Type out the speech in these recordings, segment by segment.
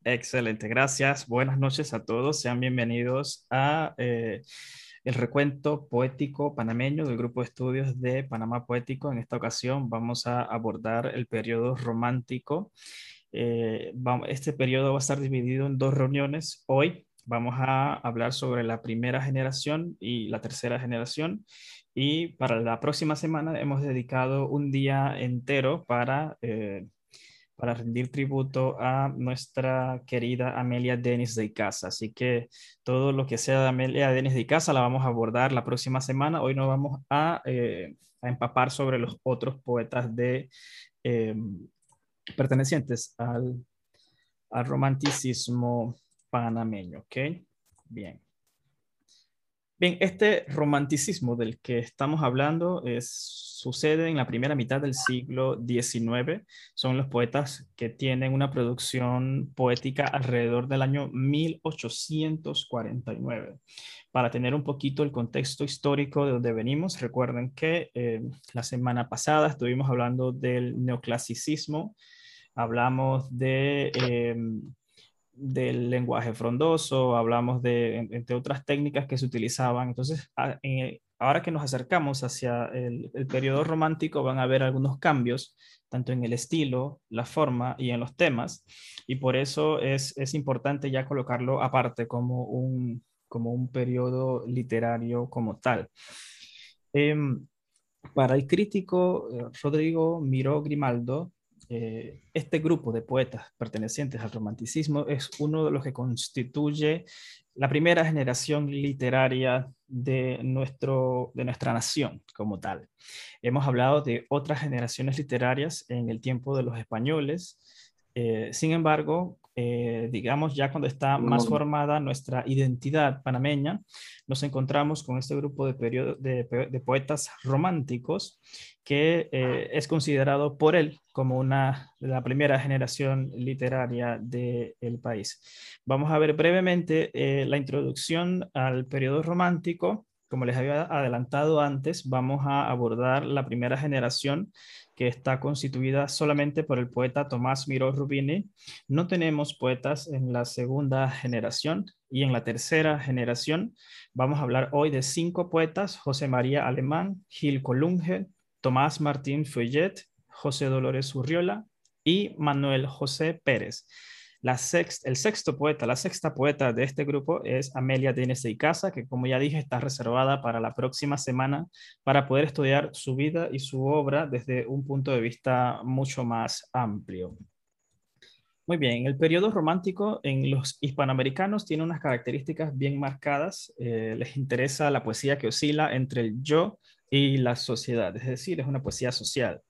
Excelente, gracias. Buenas noches a todos. Sean bienvenidos a el recuento poético panameño del Grupo de Estudios de Panamá Poético. En esta ocasión vamos a abordar el periodo romántico. Este periodo va a estar dividido en dos reuniones. Hoy vamos a hablar sobre la primera generación y la tercera generación. Y para la próxima semana hemos dedicado un día entero para rendir tributo a nuestra querida Amelia Denis de Icaza. Así que todo lo que sea de Amelia Denis de Icaza la vamos a abordar la próxima semana. Hoy nos vamos a empapar sobre los otros poetas eh, pertenecientes al romanticismo panameño. ¿Ok? Bien. Bien, este romanticismo del que estamos hablando sucede en la primera mitad del siglo XIX. Son los poetas que tienen una producción poética alrededor del año 1849. Para tener un poquito el contexto histórico de donde venimos, recuerden que la semana pasada estuvimos hablando del neoclasicismo, hablamos del lenguaje frondoso, hablamos entre otras técnicas que se utilizaban. Entonces, ahora que nos acercamos hacia el periodo romántico, van a haber algunos cambios, tanto en el estilo, la forma y en los temas, y por eso es importante ya colocarlo aparte como un periodo literario como tal. Em, para el crítico Rodrigo Miró Grimaldo, este grupo de poetas pertenecientes al romanticismo es uno de los que constituye la primera generación literaria de nuestra nación como tal. Hemos hablado de otras generaciones literarias en el tiempo de los españoles. Sin embargo, digamos ya cuando está más formada nuestra identidad panameña, nos encontramos con este grupo de poetas románticos que es considerado por él como la primera generación literaria del país. Vamos a ver brevemente la introducción al periodo romántico. Como les había adelantado antes, vamos a abordar la primera generación que está constituida solamente por el poeta Tomás Miró Rubini. No tenemos poetas en la segunda generación y en la tercera generación. Vamos a hablar hoy de 5 poetas: José María Alemán, Gil Colunge, Tomás Martín Feuillet, José Dolores Urriola y Manuel José Pérez. El sexto poeta, la sexta poeta de este grupo es Amelia Denis de Icaza, que como ya dije está reservada para la próxima semana para poder estudiar su vida y su obra desde un punto de vista mucho más amplio. Muy bien, el periodo romántico en los hispanoamericanos tiene unas características bien marcadas. Les interesa la poesía que oscila entre el yo y la sociedad, es decir, es una poesía social.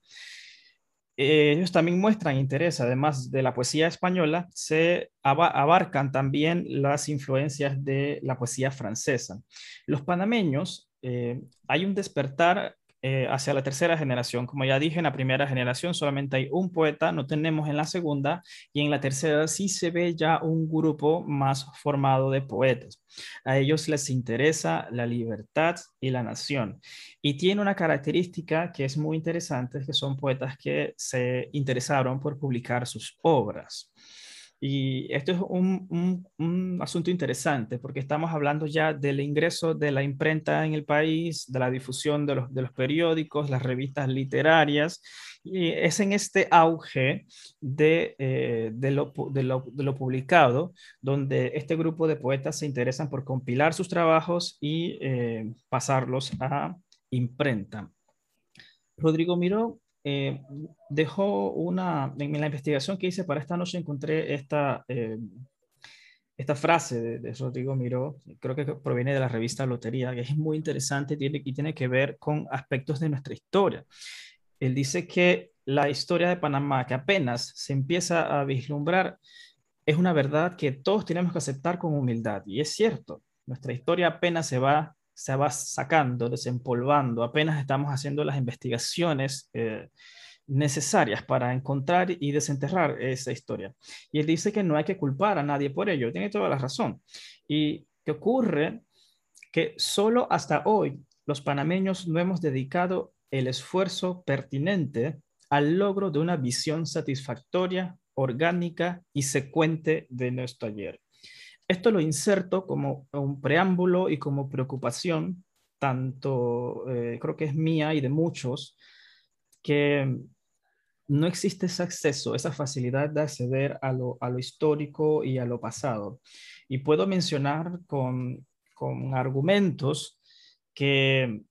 Ellos también muestran interés, además de la poesía española, se abarcan también las influencias de la poesía francesa. Los panameños, hay un despertar hacia la tercera generación. Como ya dije, en la primera generación solamente hay un poeta, no tenemos en la segunda, y en la tercera sí se ve ya un grupo más formado de poetas. A ellos les interesa la libertad y la nación. Y tiene una característica que es muy interesante, es que son poetas que se interesaron por publicar sus obras. Y esto es un asunto interesante porque estamos hablando ya del ingreso de la imprenta en el país, de la difusión de los periódicos, las revistas literarias, y es en este auge de lo publicado donde este grupo de poetas se interesan por compilar sus trabajos y pasarlos a imprenta. Rodrigo Miró dejó en la investigación que hice para esta noche encontré esta frase de Rodrigo Miró, creo que proviene de la revista Lotería, que es muy interesante y tiene que ver con aspectos de nuestra historia. Él dice que la historia de Panamá, que apenas se empieza a vislumbrar, es una verdad que todos tenemos que aceptar con humildad. Y es cierto, nuestra historia apenas se va sacando, desempolvando, apenas estamos haciendo las investigaciones necesarias para encontrar y desenterrar esa historia. Y él dice que no hay que culpar a nadie por ello, tiene toda la razón. Y que ocurre que solo hasta hoy los panameños no hemos dedicado el esfuerzo pertinente al logro de una visión satisfactoria orgánica y secuente de nuestro ayer. Esto lo inserto como un preámbulo y como preocupación, tanto creo que es mía y de muchos, que no existe ese acceso, esa facilidad de acceder a lo histórico y a lo pasado. Y puedo mencionar con argumentos que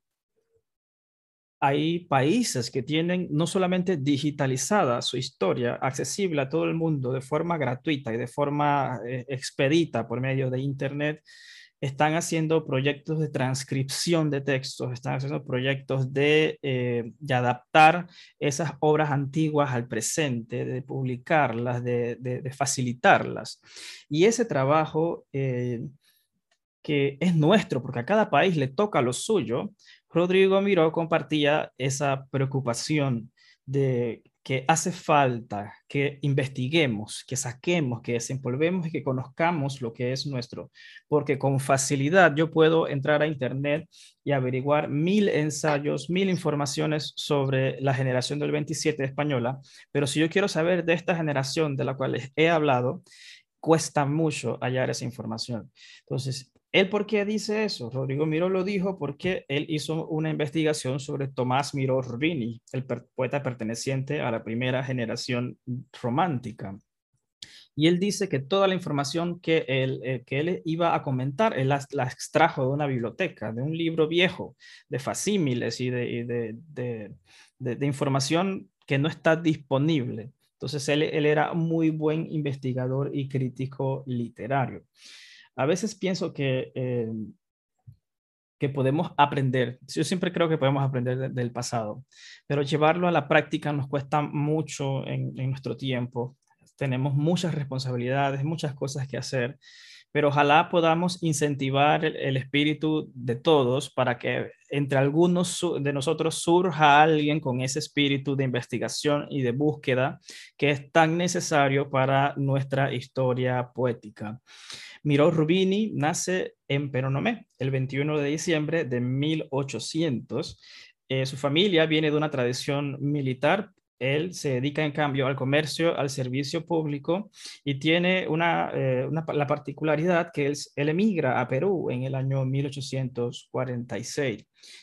hay países que tienen no solamente digitalizada su historia, accesible a todo el mundo de forma gratuita y de forma expedita por medio de Internet, están haciendo proyectos de transcripción de textos, están haciendo proyectos de adaptar esas obras antiguas al presente, de publicarlas, de facilitarlas. Y ese trabajo que es nuestro, porque a cada país le toca lo suyo, Rodrigo Miró compartía esa preocupación de que hace falta que investiguemos, que saquemos, que desempolvemos y que conozcamos lo que es nuestro, porque con facilidad yo puedo entrar a Internet y averiguar 1000 ensayos, 1000 informaciones sobre la generación del 27 española, pero si yo quiero saber de esta generación de la cual les he hablado, cuesta mucho hallar esa información. Entonces, ¿él por qué dice eso? Rodrigo Miró lo dijo porque él hizo una investigación sobre Tomás Miró Rubini, el poeta perteneciente a la primera generación romántica. Y él dice que toda la información que él iba a comentar, él la extrajo de una biblioteca, de un libro viejo, de facímiles y de información que no está disponible. Entonces él era muy buen investigador y crítico literario. A veces pienso que podemos aprender. Yo siempre creo que podemos aprender del pasado, pero llevarlo a la práctica nos cuesta mucho en nuestro tiempo. Tenemos muchas responsabilidades, muchas cosas que hacer, pero ojalá podamos incentivar el espíritu de todos para que entre algunos de nosotros surja alguien con ese espíritu de investigación y de búsqueda que es tan necesario para nuestra historia poética. Miró Rubini nace en Peronomé el 21 de diciembre de 1800. Su familia viene de una tradición militar. Él se dedica, en cambio, al comercio, al servicio público y tiene la particularidad que él emigra a Perú en el año 1846.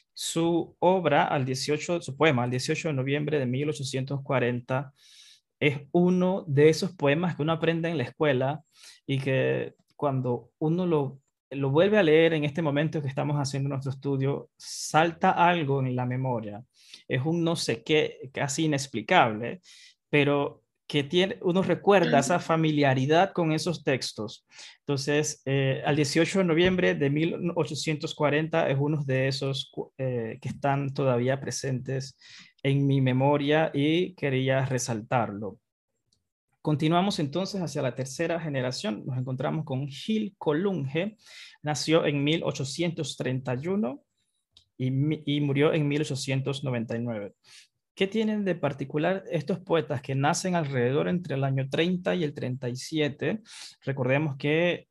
Su poema, al 18 de noviembre de 1840, es uno de esos poemas que uno aprende en la escuela y que cuando uno lo vuelve a leer en este momento que estamos haciendo nuestro estudio, salta algo en la memoria. Es un no sé qué casi inexplicable, pero que uno recuerda esa familiaridad con esos textos. Entonces, al 18 de noviembre de 1840 es uno de esos que están todavía presentes en mi memoria y quería resaltarlo. Continuamos entonces hacia la tercera generación. Nos encontramos con Gil Colunge. Nació en 1831 y murió en 1899. ¿Qué tienen de particular estos poetas que nacen alrededor entre el año 30 y el 37? Recordemos que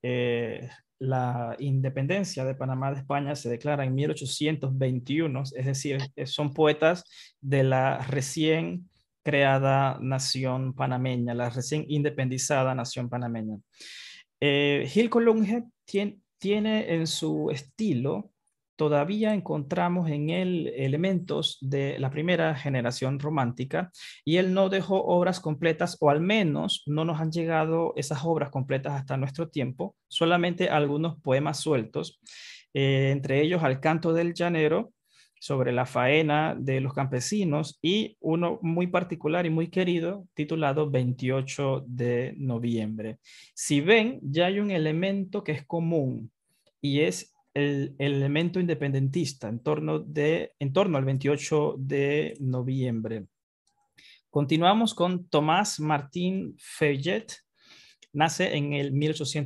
la independencia de Panamá de España se declara en 1821, es decir, son poetas de la recién creada nación panameña, la recién independizada nación panameña. Gil Colunge tiene en su estilo, todavía encontramos en él elementos de la primera generación romántica y él no dejó obras completas, o al menos no nos han llegado esas obras completas hasta nuestro tiempo, solamente algunos poemas sueltos, entre ellos Al canto del llanero, sobre la faena de los campesinos, y uno muy particular y muy querido titulado 28 de noviembre. Si ven, ya hay un elemento que es común y es el elemento independentista en torno al 28 de noviembre. Continuamos con Tomás Martín Feuillet. Nace en el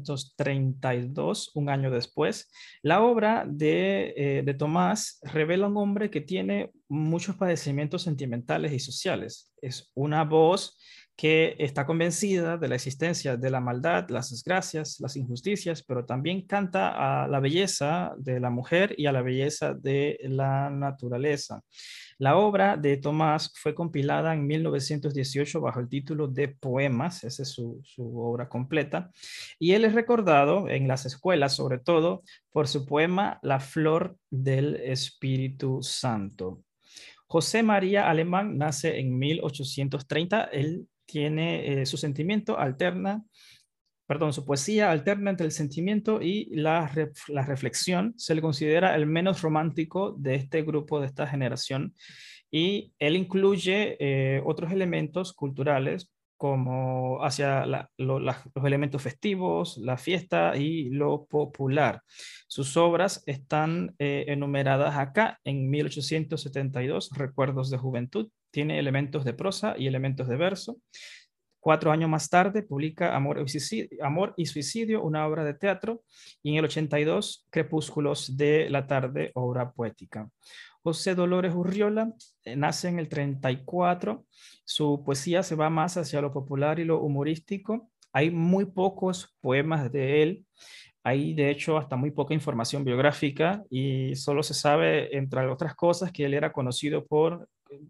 1832, un año después. La obra de Tomás revela a un hombre que tiene muchos padecimientos sentimentales y sociales. Es una voz que está convencida de la existencia de la maldad, las desgracias, las injusticias, pero también canta a la belleza de la mujer y a la belleza de la naturaleza. La obra de Tomás fue compilada en 1918 bajo el título de Poemas, esa es su obra completa, y él es recordado en las escuelas, sobre todo, por su poema La Flor del Espíritu Santo. José María Alemán nace en 1830. Él tiene su sentimiento alterna, perdón, su poesía alterna entre el sentimiento y la reflexión. Se le considera el menos romántico de este grupo, de esta generación, y él incluye otros elementos culturales como hacia los elementos festivos, la fiesta y lo popular. Sus obras están enumeradas acá en 1872, Recuerdos de Juventud. Tiene elementos de prosa y elementos de verso. 4 años más tarde publica Amor y Suicidio, una obra de teatro, y en el 82 Crepúsculos de la tarde, obra poética. José Dolores Urriola nace en el 34. Su poesía se va más hacia lo popular y lo humorístico. Hay muy pocos poemas de él. Hay, de hecho, hasta muy poca información biográfica y solo se sabe, entre otras cosas, que él era conocido por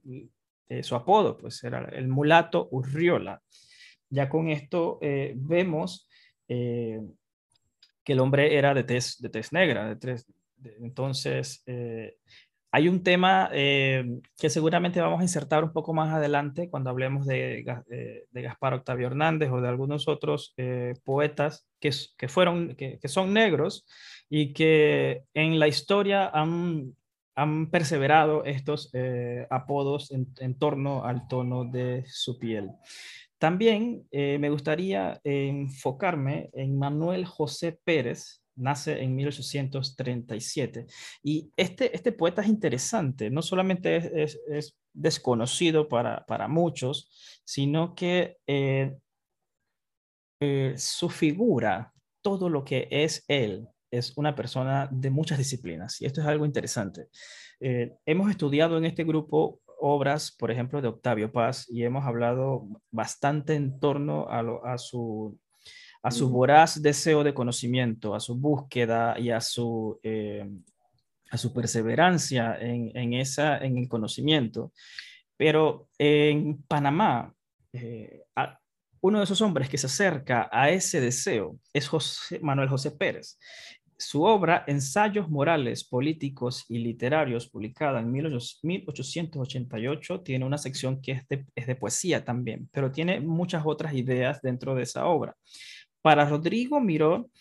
su apodo, pues era el mulato Urriola. Ya con esto vemos eh, que el hombre era de tez negra. Entonces, hay un tema que seguramente vamos a insertar un poco más adelante cuando hablemos de Gaspar Octavio Hernández o de algunos otros poetas que son negros y que en la historia han perseverado estos apodos en torno al tono de su piel. También me gustaría enfocarme en Manuel José Pérez. Nace en 1837. Y este poeta es interesante, no solamente es desconocido para muchos, sino que su figura, todo lo que es él, es una persona de muchas disciplinas. Y esto es algo interesante. Hemos estudiado en este grupo obras, por ejemplo, de Octavio Paz, y hemos hablado bastante en torno a su voraz deseo de conocimiento, a su búsqueda y a su perseverancia en el conocimiento. Pero en Panamá, uno de esos hombres que se acerca a ese deseo es Manuel José Pérez. Su obra, Ensayos Morales, Políticos y Literarios, publicada en 1888, tiene una sección que es de poesía también, pero tiene muchas otras ideas dentro de esa obra. Para Rodrigo Miró,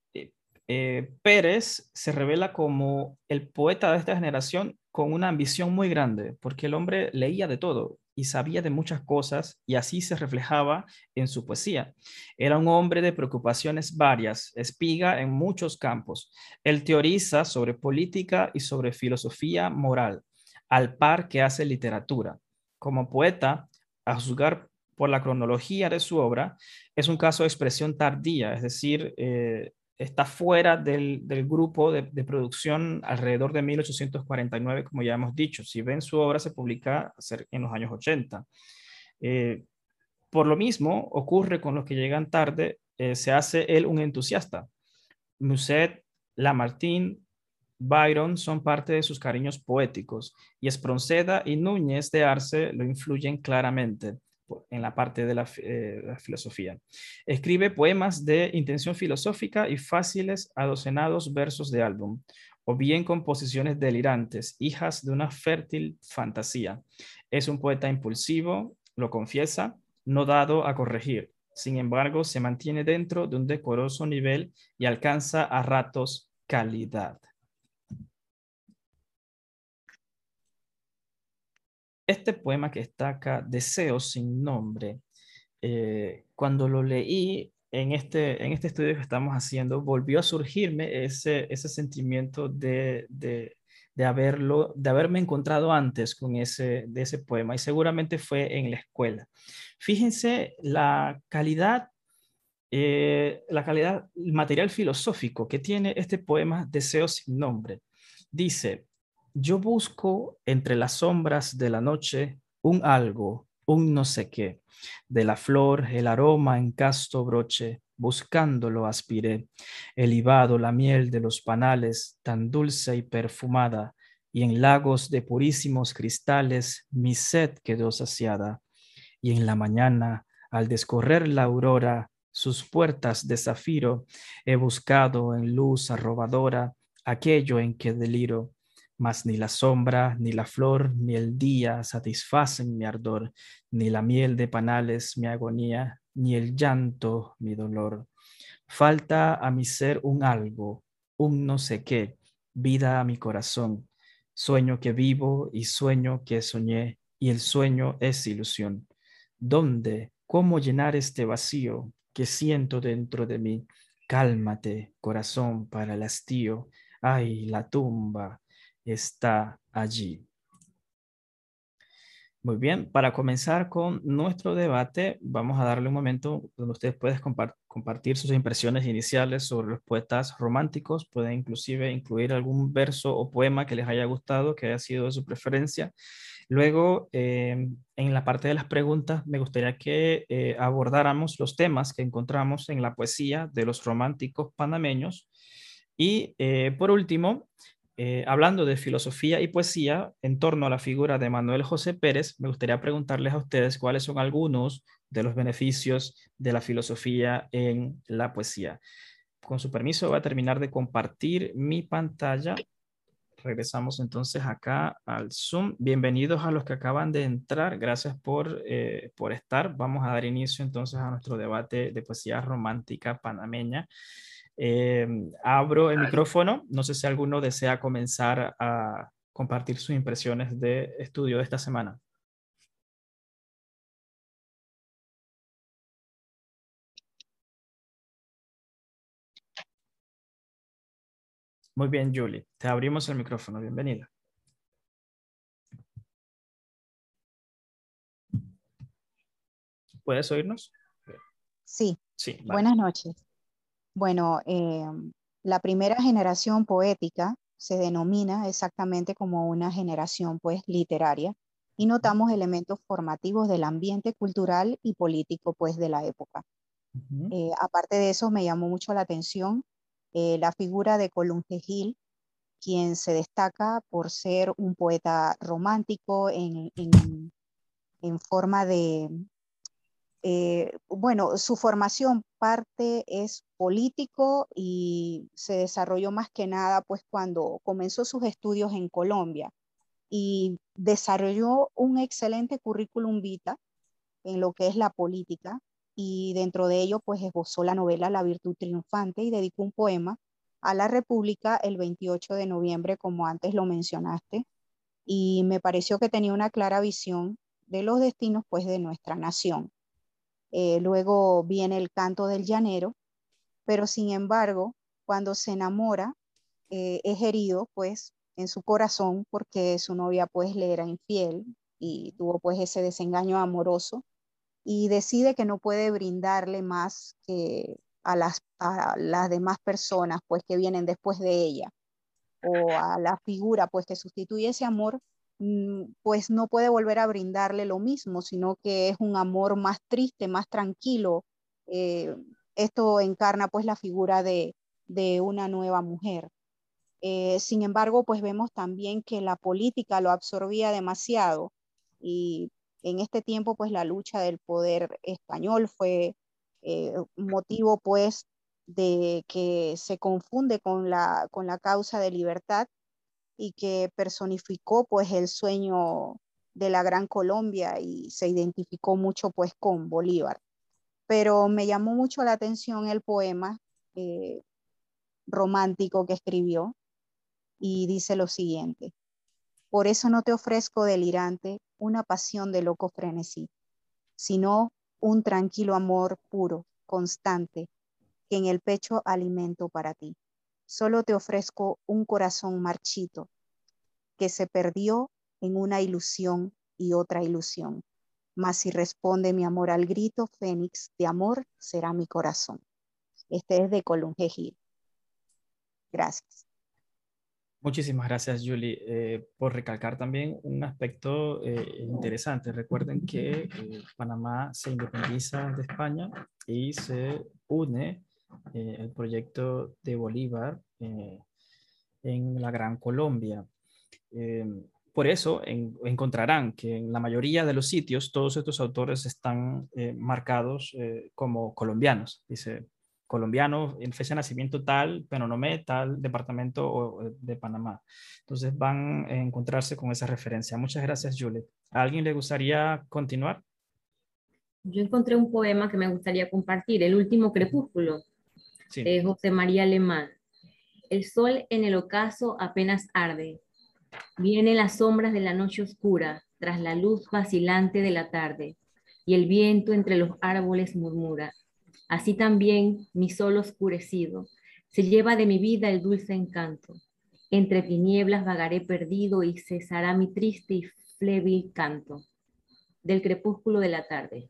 Pérez se revela como el poeta de esta generación con una ambición muy grande, porque el hombre leía de todo y sabía de muchas cosas y así se reflejaba en su poesía. Era un hombre de preocupaciones varias, espiga en muchos campos. Él teoriza sobre política y sobre filosofía moral, al par que hace literatura. Como poeta, a juzgar por la cronología de su obra, es un caso de expresión tardía, es decir, está fuera del grupo de producción alrededor de 1849, como ya hemos dicho. Si ven, su obra se publica en los años 80. Eh, por lo mismo, ocurre con los que llegan tarde, se hace él un entusiasta. Musset, Lamartine, Byron son parte de sus cariños poéticos y Espronceda y Núñez de Arce lo influyen claramente en la parte de la filosofía. Escribe poemas de intención filosófica y fáciles adocenados versos de álbum, o bien composiciones delirantes, hijas de una fértil fantasía. Es un poeta impulsivo, lo confiesa, no dado a corregir. Sin embargo, se mantiene dentro de un decoroso nivel y alcanza a ratos calidad. Este poema que está acá, Deseo sin nombre, cuando lo leí en este estudio que estamos haciendo, volvió a surgirme ese sentimiento de haberme encontrado antes con de ese poema y seguramente fue en la escuela. Fíjense la calidad material filosófico que tiene este poema Deseo sin nombre. Dice, yo busco entre las sombras de la noche un algo un no sé qué. De la flor, el aroma en casto broche, buscándolo aspiré. El libado, la miel de los panales, tan dulce y perfumada, y en lagos de purísimos cristales, mi sed quedó saciada. Y en la mañana, al descorrer la aurora, sus puertas de zafiro, he buscado en luz arrobadora aquello en que deliro, mas ni la sombra, ni la flor, ni el día satisfacen mi ardor, ni la miel de panales mi agonía, ni el llanto mi dolor. Falta a mi ser un algo, un no sé qué, vida a mi corazón. Sueño que vivo y sueño que soñé, y el sueño es ilusión. ¿Dónde? ¿Cómo llenar este vacío que siento dentro de mí? Cálmate, corazón, para el hastío. Ay, la tumba está allí. Muy bien, para comenzar con nuestro debate, vamos a darle un momento donde ustedes pueden compartir sus impresiones iniciales sobre los poetas románticos. Pueden inclusive incluir algún verso o poema que les haya gustado, que haya sido de su preferencia. Luego, en la parte de las preguntas, me gustaría que abordáramos los temas que encontramos en la poesía de los románticos panameños. Y por último, hablando de filosofía y poesía en torno a la figura de Manuel José Pérez, me gustaría preguntarles a ustedes cuáles son algunos de los beneficios de la filosofía en la poesía. Con su permiso, voy a terminar de compartir mi pantalla. Regresamos entonces acá al Zoom. Bienvenidos a los que acaban de entrar. Gracias por estar. Vamos a dar inicio entonces a nuestro debate de poesía romántica panameña. Eh, Abro el micrófono. No sé si alguno desea comenzar a compartir sus impresiones de estudio de esta semana. Muy bien, Julie. Te abrimos el micrófono. Bienvenida. ¿Puedes oírnos? Sí, Sí, vale. buenas noches. Bueno, la primera generación poética se denomina exactamente como una generación pues literaria y notamos elementos formativos del ambiente cultural y político pues de la época. Ujú. Aparte de eso me llamó mucho la atención la figura de Colunge Gil, quien se destaca por ser un poeta romántico en forma de, bueno, su formación parte es político y se desarrolló más que nada pues cuando comenzó sus estudios en Colombia y desarrolló un excelente currículum vitae en lo que es la política y dentro de ello pues esbozó la novela La Virtud Triunfante y dedicó un poema a la República el 28 de noviembre, como antes lo mencionaste, y me pareció que tenía una clara visión de los destinos pues de nuestra nación. Luego viene el canto del llanero, pero sin embargo, cuando se enamora, es herido pues en su corazón porque su novia pues le era infiel y tuvo pues ese desengaño amoroso y decide que no puede brindarle más que a las demás personas pues que vienen después de ella o a la figura pues que sustituye ese amor, pues no puede volver a brindarle lo mismo, sino que es un amor más triste, más tranquilo. Eh, Esto encarna pues la figura de una nueva mujer. Sin embargo, pues vemos también que la política lo absorbía demasiado y en este tiempo pues la lucha del poder español fue motivo pues de que se confunde con la causa de libertad y que personificó pues el sueño de la Gran Colombia y se identificó mucho pues con Bolívar. Pero me llamó mucho la atención el poema eh, romántico que escribió y dice lo siguiente: por eso no te ofrezco delirante una pasión de loco frenesí, sino un tranquilo amor puro, constante, que en el pecho alimento para ti. Solo te ofrezco un corazón marchito que se perdió en una ilusión y otra ilusión. Mas si responde mi amor al grito, fénix de amor será mi corazón. Este es de Colunge Gil. Gracias. Muchísimas gracias, Julie, por recalcar también un aspecto interesante. Recuerden que Panamá se independiza de España y se une el proyecto de Bolívar en la Gran Colombia. Eh, por eso encontrarán que en la mayoría de los sitios todos estos autores están marcados como colombianos. Dice colombiano, en fecha de nacimiento tal, Penonomé, tal departamento de Panamá. Entonces van a encontrarse con esa referencia. Muchas gracias, Julie. ¿A alguien le gustaría continuar? Yo encontré un poema que me gustaría compartir, El último crepúsculo, Sí. de José María Alemán. El sol en el ocaso apenas arde. Vienen las sombras de la noche oscura, tras la luz vacilante de la tarde, y el viento entre los árboles murmura. Así también mi sol oscurecido se lleva de mi vida el dulce encanto. Entre tinieblas vagaré perdido y cesará mi triste y flébil canto. Del crepúsculo de la tarde.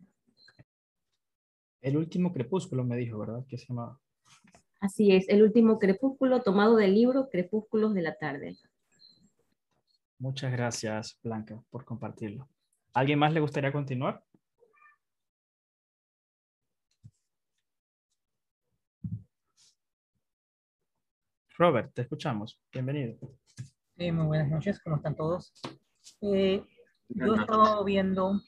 El último crepúsculo me dijo, ¿verdad? Que se llama. Así es, el último crepúsculo tomado del libro Crepúsculos de la tarde. Muchas gracias, Blanca, por compartirlo. ¿Alguien más le gustaría continuar? Robert, te escuchamos. Bienvenido. Muy buenas noches, ¿cómo están todos? Yo estaba viendo,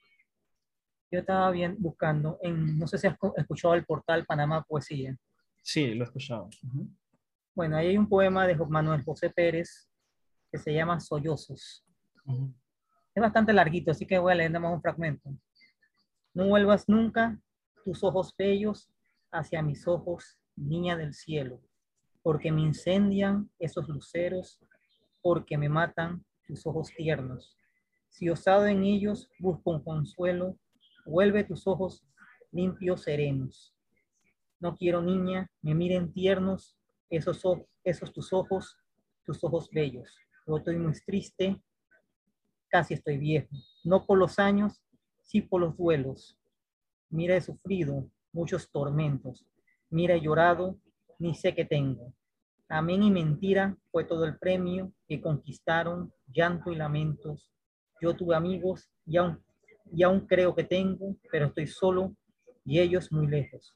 buscando, no sé si has escuchado el portal Panamá Poesía. Sí, lo he escuchado. Bueno, ahí hay un poema de Manuel José Pérez que se llama Sollozos. Es bastante larguito, así que voy a leer nada más un fragmento. No vuelvas nunca tus ojos bellos hacia mis ojos, niña del cielo, porque me incendian esos luceros, porque me matan tus ojos tiernos. Si osado en ellos busco un consuelo, vuelve tus ojos limpios, serenos. No quiero, niña, me miren tiernos esos tus ojos bellos. Yo estoy muy triste, casi estoy viejo. No por los años, sí por los duelos. Mira, he sufrido muchos tormentos. Mira, he llorado, ni sé qué tengo. Amén y mentira fue todo el premio que conquistaron llanto y lamentos. Yo tuve amigos y aún creo que tengo, pero estoy solo y ellos muy lejos.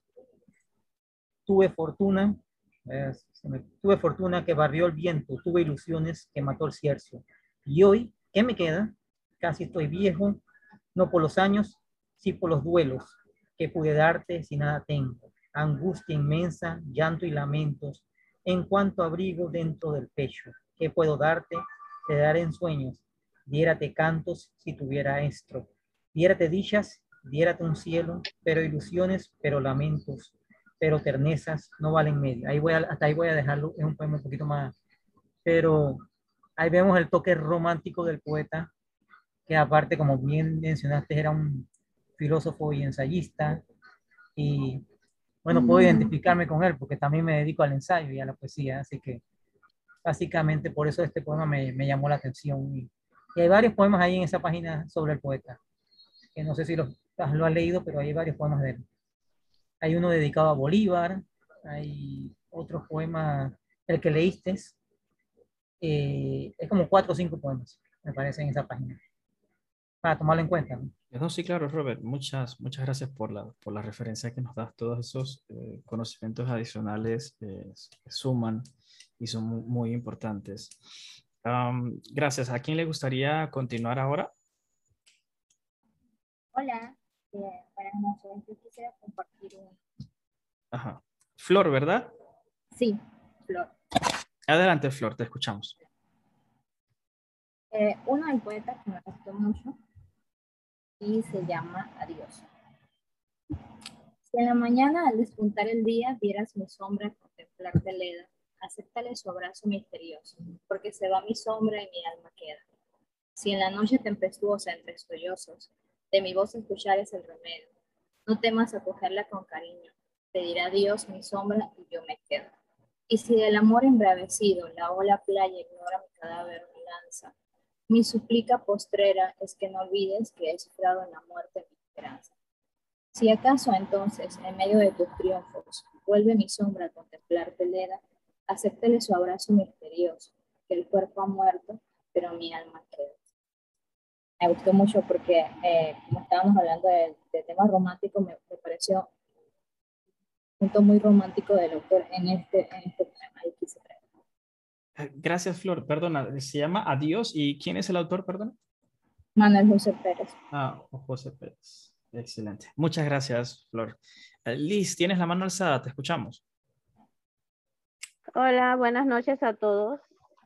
Tuve fortuna, tuve fortuna que barrió el viento, tuve ilusiones que mató el cierzo. Y hoy, ¿qué me queda? Casi estoy viejo, no por los años, sí por los duelos que pude darte si nada tengo. Angustia inmensa, llanto y lamentos, en cuanto abrigo dentro del pecho. ¿Qué puedo darte? Te daré en sueños, diérate cantos si tuviera estro, diérate dichas, diérate un cielo, pero ilusiones, pero lamentos, pero ternezas no valen medio. Hasta ahí voy a dejarlo, es un poema un poquito más, pero ahí vemos el toque romántico del poeta, que aparte, como bien mencionaste, era un filósofo y ensayista, y bueno, puedo identificarme con él porque también me dedico al ensayo y a la poesía, así que básicamente por eso este poema me llamó la atención. Y hay varios poemas ahí en esa página sobre el poeta, que no sé si lo has leído, pero hay varios poemas de él. Hay uno dedicado a Bolívar, hay otros poemas, el que leíste, es como 4 o 5 poemas, me parece, en esa página, para tomarlo en cuenta, ¿no? No, sí, claro, Robert. Muchas gracias por la referencia que nos das. Todos esos conocimientos adicionales suman y son muy importantes. Gracias. ¿A quién le gustaría continuar ahora? Hola, buenas noches. Yo quisiera compartir un... Ajá. Flor, ¿verdad? Sí, Flor. Adelante, Flor, te escuchamos. Uno del poeta que me gustó mucho y se llama Adiós. Si en la mañana al despuntar el día vieras mi sombra contemplarte leda, acéptale su abrazo misterioso, porque se va mi sombra y mi alma queda. Si en la noche tempestuosa entre sollozos de mi voz escuchares el remedio, no temas acogerla con cariño, pedirá Dios mi sombra y yo me quedo. Y si del amor embravecido la ola playa ignora mi cadáver mi lanza, mi súplica postrera es que no olvides que he cifrado en la muerte mi esperanza. Si acaso entonces, en medio de tus triunfos, vuelve mi sombra a contemplarte leda, Acéptele su abrazo misterioso, que el cuerpo ha muerto, pero mi alma queda. Me gustó mucho porque, como estábamos hablando de temas románticos, me pareció un punto muy romántico del autor en este poema. Ahí quise traer. Gracias, Flor. Perdona, se llama Adiós. ¿Y quién es el autor, perdona? Manuel José Pérez. Ah, José Pérez. Excelente. Muchas gracias, Flor. Liz, tienes la mano alzada, te escuchamos. Hola, buenas noches a todos.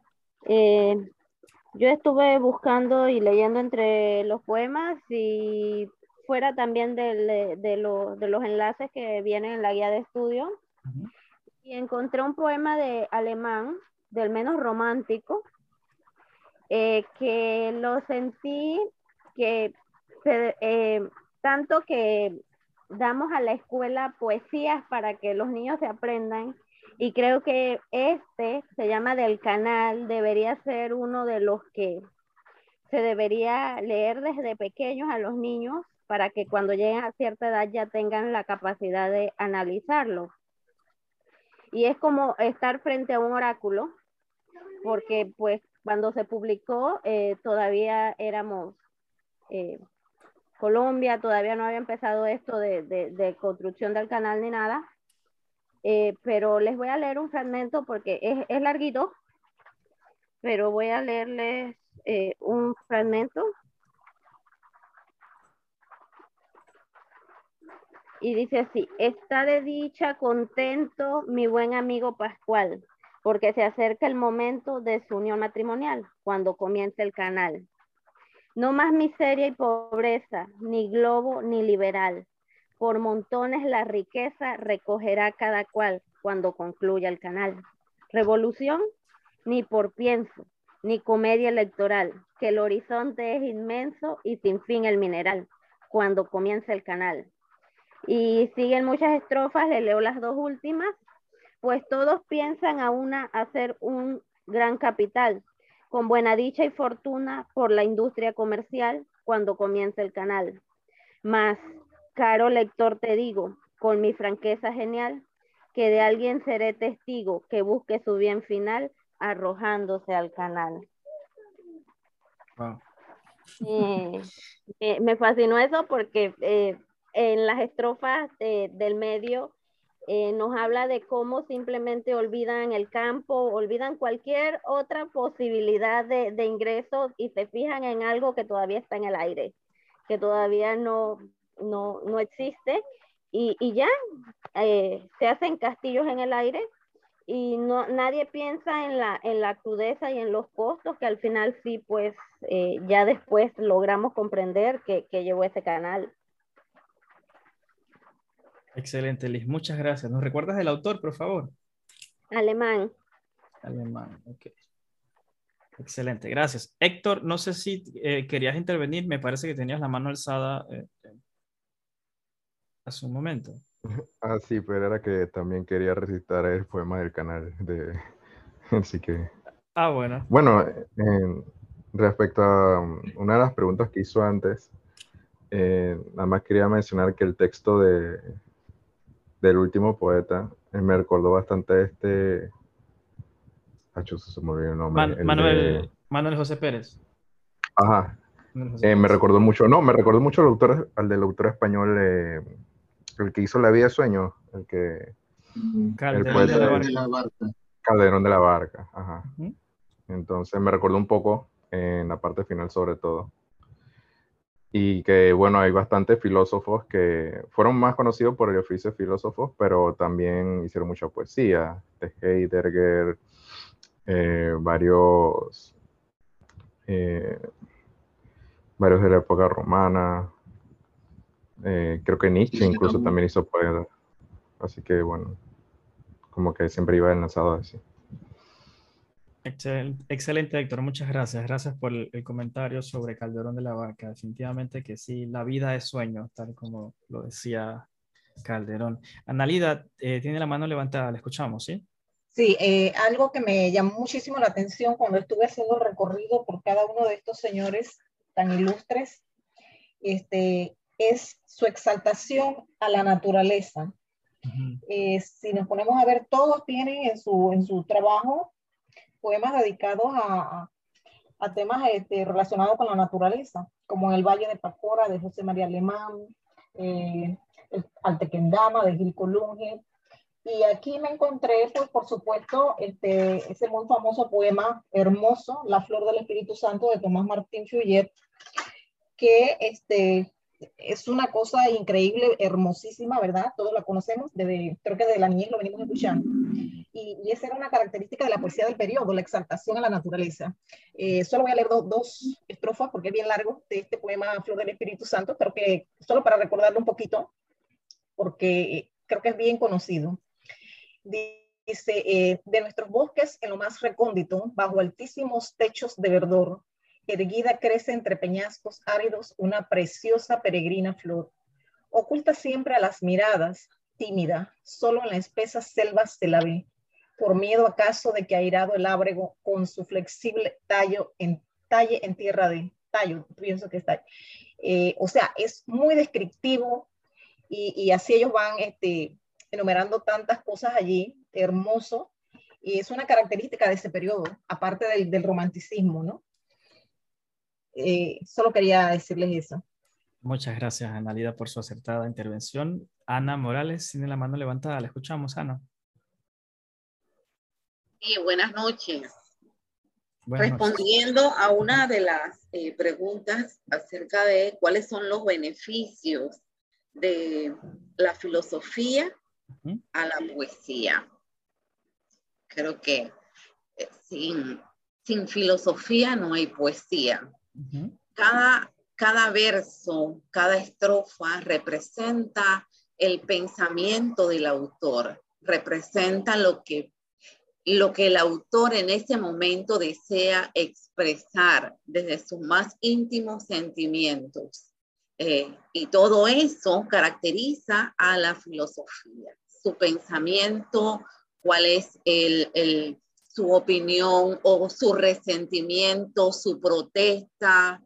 Yo estuve buscando y leyendo entre los poemas y fuera también de los enlaces que vienen en la guía de estudio. Y encontré un poema de alemán, del menos romántico, que lo sentí que tanto que damos a la escuela poesías para que los niños se aprendan, y creo que este se llama Del Canal, debería ser uno de los que se debería leer desde pequeños a los niños para que cuando lleguen a cierta edad ya tengan la capacidad de analizarlo. Y es como estar frente a un oráculo, porque pues cuando se publicó todavía éramos Colombia, todavía no había empezado esto de construcción del canal ni nada, pero les voy a leer un fragmento porque es larguito, pero voy a leerles un fragmento. Y dice así: está de dicha contento mi buen amigo Pascual, porque se acerca el momento de su unión matrimonial, cuando comience el canal. No más miseria y pobreza, ni globo ni liberal. Por montones la riqueza recogerá cada cual cuando concluya el canal. Revolución, ni por pienso, ni comedia electoral, que el horizonte es inmenso y sin fin el mineral, cuando comience el canal. Y siguen muchas estrofas, le leo las dos últimas. Pues todos piensan a una hacer un gran capital, con buena dicha y fortuna por la industria comercial cuando comience el canal. Mas, caro lector, te digo, con mi franqueza genial, que de alguien seré testigo que busque su bien final arrojándose al canal. Wow. Me fascinó eso porque en las estrofas del medio nos habla de cómo simplemente olvidan el campo, olvidan cualquier otra posibilidad de ingresos y se fijan en algo que todavía está en el aire, que todavía no existe, y ya se hacen castillos en el aire y nadie piensa en la crudeza y en los costos que al final sí, pues ya después logramos comprender que llevó ese canal. Excelente, Liz. Muchas gracias. ¿Nos recuerdas el autor, por favor? Alemán. Alemán, ok. Excelente, gracias. Héctor, no sé si querías intervenir. Me parece que tenías la mano alzada hace un momento. Ah, sí, pero era que también quería recitar el poema del canal de... Así que... Ah, bueno. Bueno, respecto a una de las preguntas que hizo antes, nada más quería mencionar que el texto del último poeta me recordó bastante este... se me olvidó el nombre. Manuel José Pérez. Ajá. José Me Pérez. recordó mucho al del autor español, el que hizo La vida de sueño, el Calderón de la Barca. Calderón de la Barca, ajá. Entonces me recordó un poco en la parte final sobre todo. Y que bueno, hay bastantes filósofos que fueron más conocidos por el oficio de filósofos, pero también hicieron mucha poesía, de Heidegger, varios de la época romana, creo que Nietzsche incluso también hizo poesía. Así que bueno, como que siempre iba enlazado así. Excelente, Héctor. Muchas gracias. Gracias por el comentario sobre Calderón de la Barca. Definitivamente que sí, la vida es sueño, tal como lo decía Calderón. Analida, tiene la mano levantada, la escuchamos, ¿sí? Sí, algo que me llamó muchísimo la atención cuando estuve haciendo el recorrido por cada uno de estos señores tan ilustres, es su exaltación a la naturaleza. Si nos ponemos a ver, todos tienen en su trabajo poemas dedicados a temas relacionados con la naturaleza, como El Valle de Pacora, de José María Alemán, el Altequendama, de Gil Colunge. Y aquí me encontré, pues, por supuesto, ese muy famoso poema hermoso, La Flor del Espíritu Santo, de Tomás Martín Fouillet, que es una cosa increíble, hermosísima, ¿verdad? Todos la conocemos, creo que desde la niñez lo venimos escuchando. Y esa era una característica de la poesía del periodo, la exaltación a la naturaleza. Solo voy a leer dos estrofas, porque es bien largo, de este poema Flor del Espíritu Santo, pero que solo para recordarlo un poquito, porque creo que es bien conocido. Dice, de nuestros bosques en lo más recóndito, bajo altísimos techos de verdor, erguida crece entre peñascos áridos una preciosa peregrina flor. Oculta siempre a las miradas, tímida, solo en la espesa selva se la ve, por miedo acaso de que airado el ábrego con su flexible talle en tierra de tallo, pienso que está. O sea, es muy descriptivo y así ellos van enumerando tantas cosas allí, hermoso, y es una característica de ese periodo, aparte del romanticismo, ¿no? Solo quería decirles eso. Muchas gracias, Analida, por su acertada intervención. Ana Morales, tiene la mano levantada. La escuchamos, Ana. Sí, buenas noches. Buenas Respondiendo noches. a una de las preguntas acerca de cuáles son los beneficios de la filosofía a la poesía. Creo que sin filosofía no hay poesía. Cada verso, cada estrofa representa el pensamiento del autor, representa lo que el autor en ese momento desea expresar desde sus más íntimos sentimientos. Y todo eso caracteriza a la filosofía. Su pensamiento, cuál es su opinión o su resentimiento, su protesta.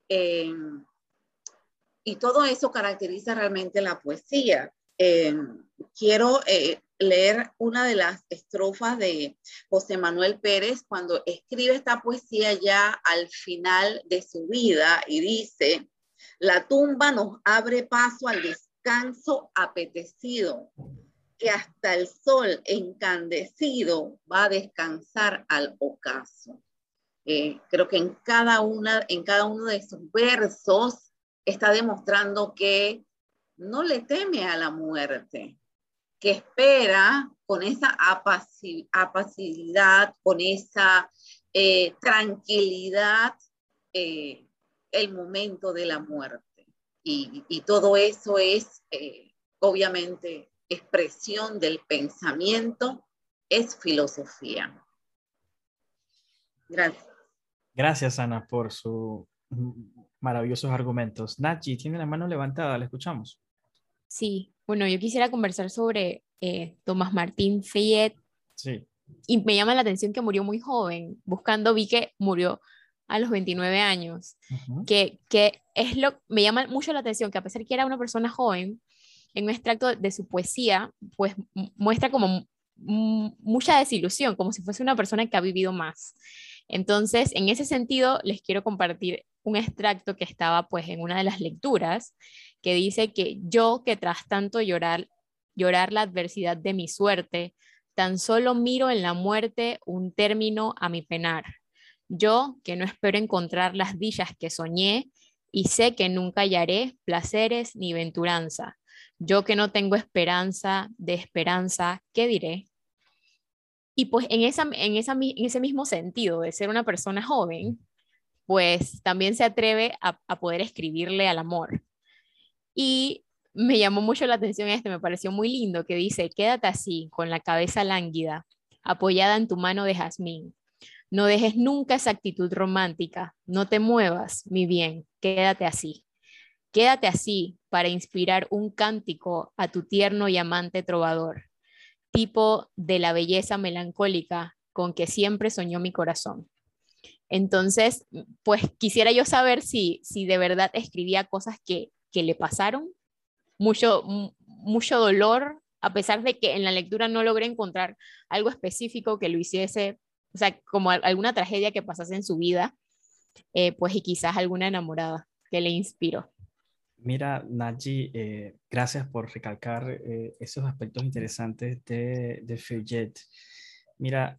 Y todo eso caracteriza realmente la poesía. Quiero leer una de las estrofas de José Manuel Pérez cuando escribe esta poesía ya al final de su vida y dice: la tumba nos abre paso al descanso apetecido, que hasta el sol encandecido va a descansar al ocaso. Creo que en cada uno de esos versos está demostrando que no le teme a la muerte, que espera con esa apacibilidad, con esa tranquilidad el momento de la muerte. Y todo eso es obviamente expresión del pensamiento, es filosofía. Gracias. Gracias, Ana, por sus maravillosos argumentos. Nachi, tiene la mano levantada, la escuchamos. Sí, bueno, yo quisiera conversar sobre Tomás Martín Fouillet. Sí. Y me llama la atención que murió muy joven. Buscando vi que murió a los 29 años. Que es me llama mucho la atención que a pesar que era una persona joven, en un extracto de su poesía, pues muestra como mucha desilusión, como si fuese una persona que ha vivido más. Entonces, en ese sentido, les quiero compartir un extracto que estaba pues en una de las lecturas, que dice que yo que tras tanto llorar la adversidad de mi suerte, tan solo miro en la muerte un término a mi penar. Yo que no espero encontrar las dichas que soñé y sé que nunca hallaré placeres ni venturanza. Yo que no tengo esperanza de esperanza, ¿qué diré? Y pues en ese mismo sentido de ser una persona joven, pues también se atreve a poder escribirle al amor. Y me llamó mucho la atención me pareció muy lindo, que dice: quédate así, con la cabeza lánguida, apoyada en tu mano de jazmín. No dejes nunca esa actitud romántica, no te muevas, mi bien, quédate así. Quédate así para inspirar un cántico a tu tierno y amante trovador, tipo de la belleza melancólica con que siempre soñó mi corazón. Entonces, pues quisiera yo saber si de verdad escribía cosas que le pasaron, mucho dolor a pesar de que en la lectura no logré encontrar algo específico que lo hiciese, o sea, como alguna tragedia que pasase en su vida, pues y quizás alguna enamorada que le inspiró. Mira, Naji, gracias por recalcar esos aspectos interesantes de Feuillet. Mira,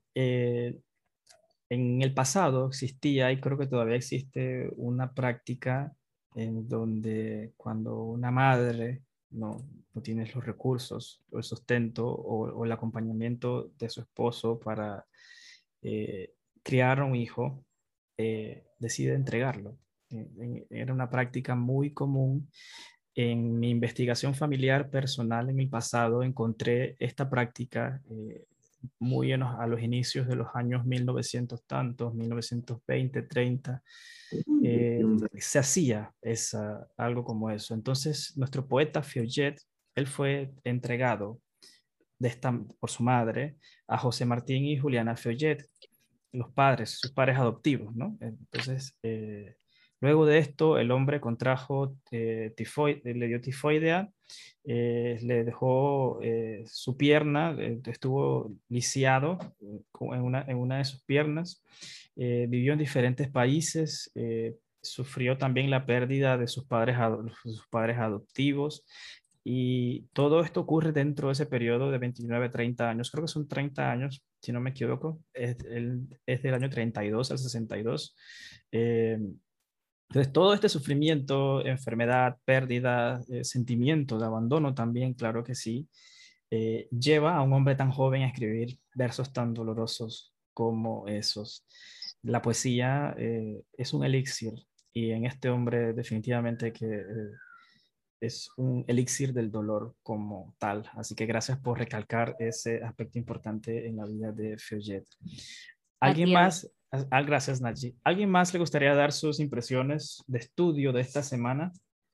en el pasado existía, y creo que todavía existe, una práctica en donde cuando una madre no tiene los recursos o el sustento o el acompañamiento de su esposo para eh, criar a un hijo, decide entregarlo. Era una práctica muy común. En mi investigación familiar personal en el pasado encontré esta práctica muy a los inicios de los años 1900 tantos, 1920, 30, se hacía algo como eso. Entonces, nuestro poeta Feuillet, él fue entregado por su madre a José Martín y Juliana Feuillet, los padres, sus padres adoptivos, ¿no? Entonces, luego de esto, el hombre contrajo le dio tifoidea, le dejó su pierna, estuvo lisiado en una de sus piernas, vivió en diferentes países, sufrió también la pérdida de sus padres adoptivos, y todo esto ocurre dentro de ese periodo de 29 a 30 años, creo que son 30 años, si no me equivoco, es del año 32 al 62. Entonces, todo este sufrimiento, enfermedad, pérdida, sentimiento de abandono también, claro que sí, lleva a un hombre tan joven a escribir versos tan dolorosos como esos. La poesía es un elixir, y en este hombre definitivamente que es un elixir del dolor como tal. Así que gracias por recalcar ese aspecto importante en la vida de Feuillet. ¿Alguien más? Gracias, Naji. ¿Alguien más le gustaría dar sus impresiones de estudio de esta semana?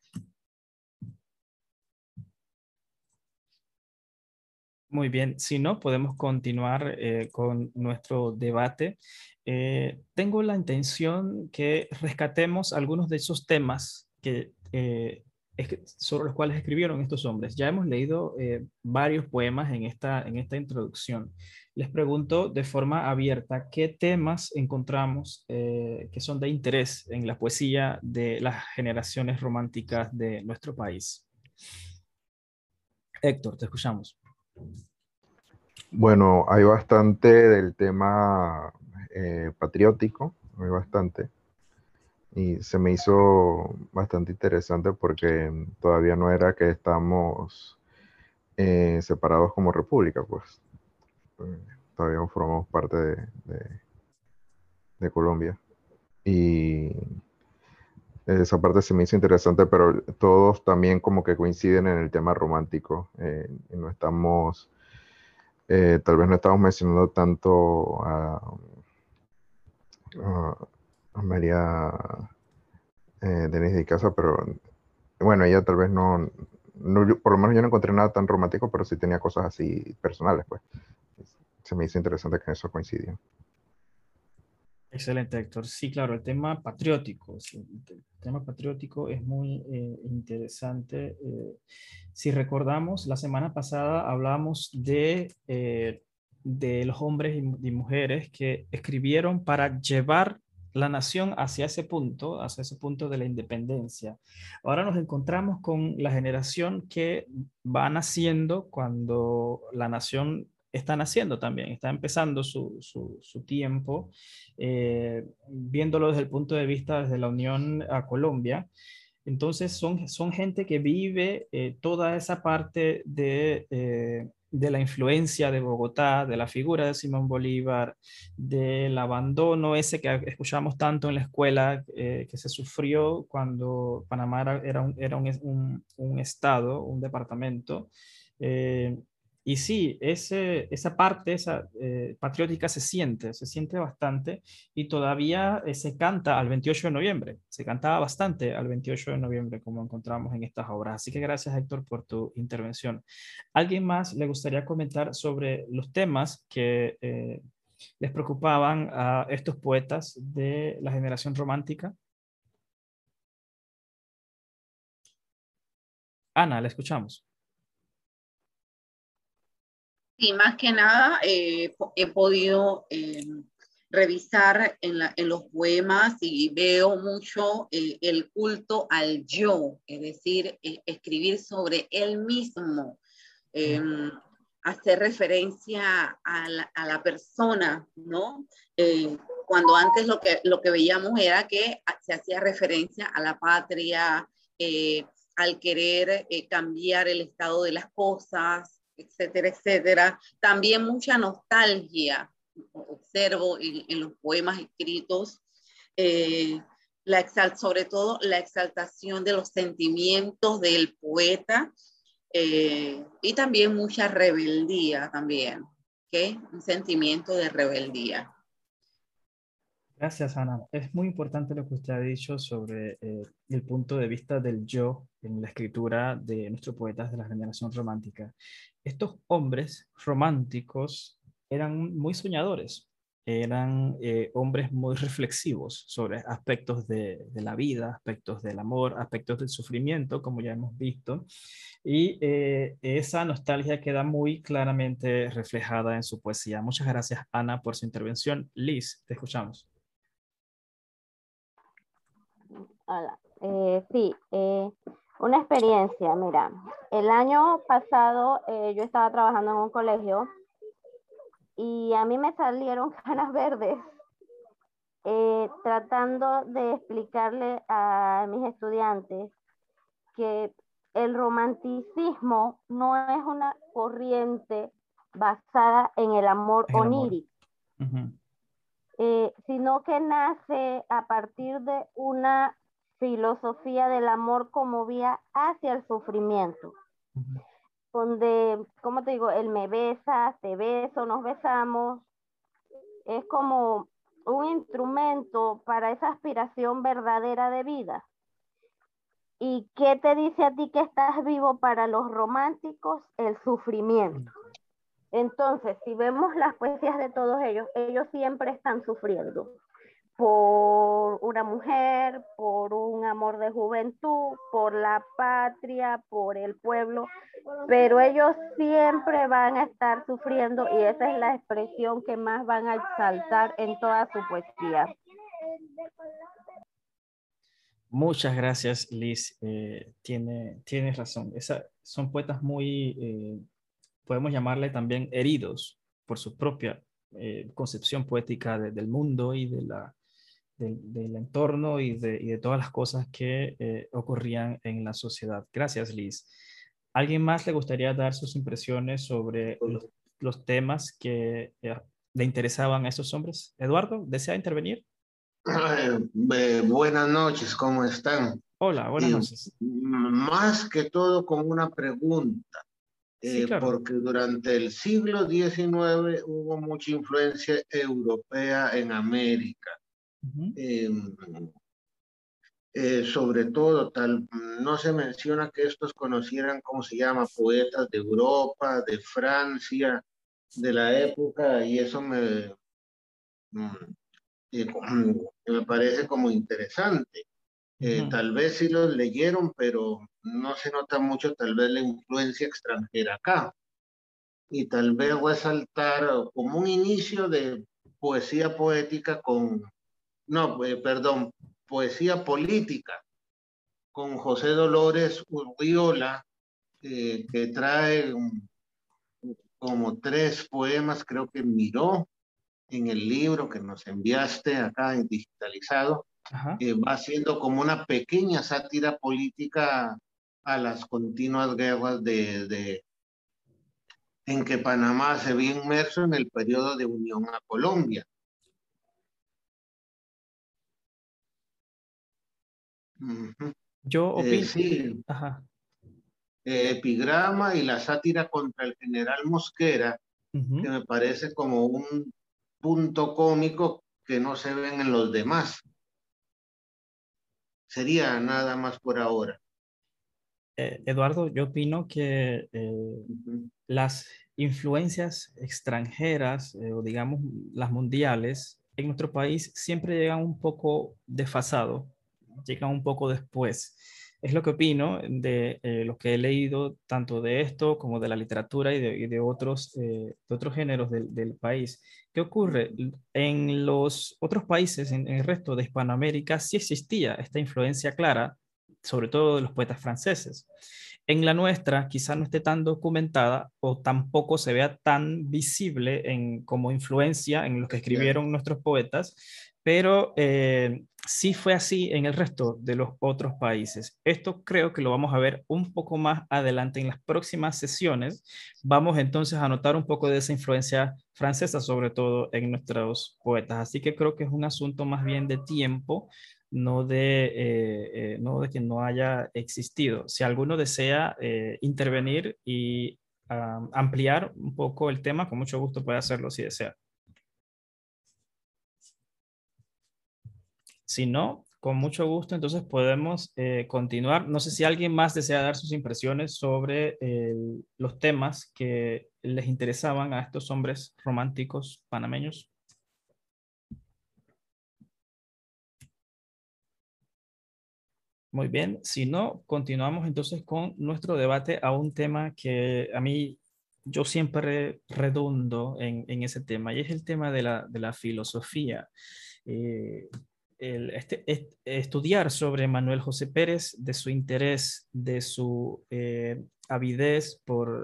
Muy bien, si no, podemos continuar con nuestro debate. Tengo la intención que rescatemos algunos de esos temas sobre los cuales escribieron estos hombres. Ya hemos leído varios poemas en esta introducción. Les pregunto de forma abierta qué temas encontramos que son de interés en la poesía de las generaciones románticas de nuestro país. Héctor, te escuchamos. Bueno, hay bastante del tema patriótico, hay bastante. Y se me hizo bastante interesante porque todavía no era que estamos separados como república, pues. Todavía formamos parte de Colombia. Y esa parte se me hizo interesante, pero todos también como que coinciden en el tema romántico. Y no estamos, tal vez no estamos mencionando tanto a María Denise de Casa, pero bueno, ella tal vez no, por lo menos yo no encontré nada tan romántico, pero sí tenía cosas así personales, pues. Se me hizo interesante que eso coincidió. Excelente, Héctor. Sí, claro, el tema patriótico. Sí, el tema patriótico es muy interesante. Si recordamos, la semana pasada hablamos de los hombres y mujeres que escribieron para llevar la nación hacia ese punto de la independencia. Ahora nos encontramos con la generación que va naciendo cuando la nación está naciendo también, está empezando su tiempo, viéndolo desde el punto de vista desde la Unión a Colombia. Entonces son gente que vive toda esa parte de la influencia de Bogotá, de la figura de Simón Bolívar, del abandono ese que escuchamos tanto en la escuela, que se sufrió cuando Panamá era un estado, un departamento. Y sí, esa parte patriótica se siente bastante, y todavía se canta al 28 de noviembre. Se cantaba bastante al 28 de noviembre, como encontramos en estas obras. Así que gracias, Héctor, por tu intervención. ¿Alguien más le gustaría comentar sobre los temas que les preocupaban a estos poetas de la generación romántica? Ana, la escuchamos. Sí, más que nada he podido revisar en los poemas y veo mucho el culto al yo, es decir, escribir sobre él mismo, hacer referencia a la persona, ¿no? Cuando antes lo que veíamos era que se hacía referencia a la patria, al querer cambiar el estado de las cosas, etcétera, etcétera. También mucha nostalgia observo en los poemas escritos, sobre todo la exaltación de los sentimientos del poeta, y también mucha rebeldía también, ¿okay? Un sentimiento de rebeldía. Gracias, Ana. Es muy importante lo que usted ha dicho sobre el punto de vista del yo en la escritura de nuestros poetas de la generación romántica. Estos hombres románticos eran muy soñadores, eran hombres muy reflexivos sobre aspectos de la vida, aspectos del amor, aspectos del sufrimiento, como ya hemos visto. Y esa nostalgia queda muy claramente reflejada en su poesía. Muchas gracias, Ana, por su intervención. Liz, te escuchamos. Hola. Sí, una experiencia, mira, el año pasado yo estaba trabajando en un colegio y a mí me salieron canas verdes tratando de explicarle a mis estudiantes que el romanticismo no es una corriente basada en el amor onírico, sino que nace a partir de una filosofía del amor como vía hacia el sufrimiento, donde, como te digo, él me besa, te beso, nos besamos, es como un instrumento para esa aspiración verdadera de vida. ¿Y qué te dice a ti que estás vivo para los románticos? El sufrimiento. Entonces, si vemos las poesías de todos ellos, ellos siempre están sufriendo por una mujer, por un amor de juventud, por la patria, por el pueblo, pero ellos siempre van a estar sufriendo y esa es la expresión que más van a exaltar en toda su poesía. Muchas gracias, Liz. Tienes razón. Son poetas muy, podemos llamarle también heridos por su propia concepción poética del mundo y del entorno y de todas las cosas que ocurrían en la sociedad. Gracias, Liz. ¿Alguien más le gustaría dar sus impresiones sobre los temas que le interesaban a esos hombres? Eduardo, ¿desea intervenir? Buenas noches, ¿cómo están? Hola, buenas noches. Más que todo como una pregunta, Sí, claro. porque durante el siglo XIX hubo mucha influencia europea en América. Sobre todo, no se menciona que estos conocieran, ¿cómo se llama? Poetas de Europa, de Francia, de la época, y eso me parece como interesante. Tal vez sí los leyeron, pero no se nota mucho tal vez la influencia extranjera acá. Y tal vez voy a saltar como un inicio de poesía poética poesía política con José Dolores Urriola, que trae como 3 poemas, creo que miró en el libro que nos enviaste acá digitalizado. Va siendo como una pequeña sátira política a las continuas guerras en que Panamá se vio inmerso en el periodo de unión a Colombia. Yo opino. Sí. Epigrama y la sátira contra el general Mosquera, que me parece como un punto cómico que no se ven en los demás. Sería nada más por ahora. Eduardo, yo opino que las influencias extranjeras, o digamos las mundiales, en nuestro país siempre llegan un poco desfasado, llegan un poco después. es lo que opino de lo que he leído, tanto de esto como de la literatura y de otros géneros del país. ¿Qué ocurre? En los otros países, en el resto de Hispanoamérica, sí existía esta influencia clara, sobre todo de los poetas franceses. En la nuestra quizá no esté tan documentada o tampoco se vea tan visible como influencia en lo que escribieron nuestros poetas, pero sí fue así en el resto de los otros países. Esto creo que lo vamos a ver un poco más adelante en las próximas sesiones. Vamos entonces a notar un poco de esa influencia francesa, sobre todo en nuestros poetas. Así que creo que es un asunto más bien de tiempo, no de que no haya existido. Si alguno desea intervenir y ampliar un poco el tema, con mucho gusto puede hacerlo si desea. Si no, con mucho gusto, entonces podemos continuar. No sé si alguien más desea dar sus impresiones sobre los temas que les interesaban a estos hombres románticos panameños. Muy bien, si no, continuamos entonces con nuestro debate a un tema que a mí, yo siempre redundo en ese tema, y es el tema de la filosofía. Estudiar sobre Manuel José Pérez, de su interés, de su avidez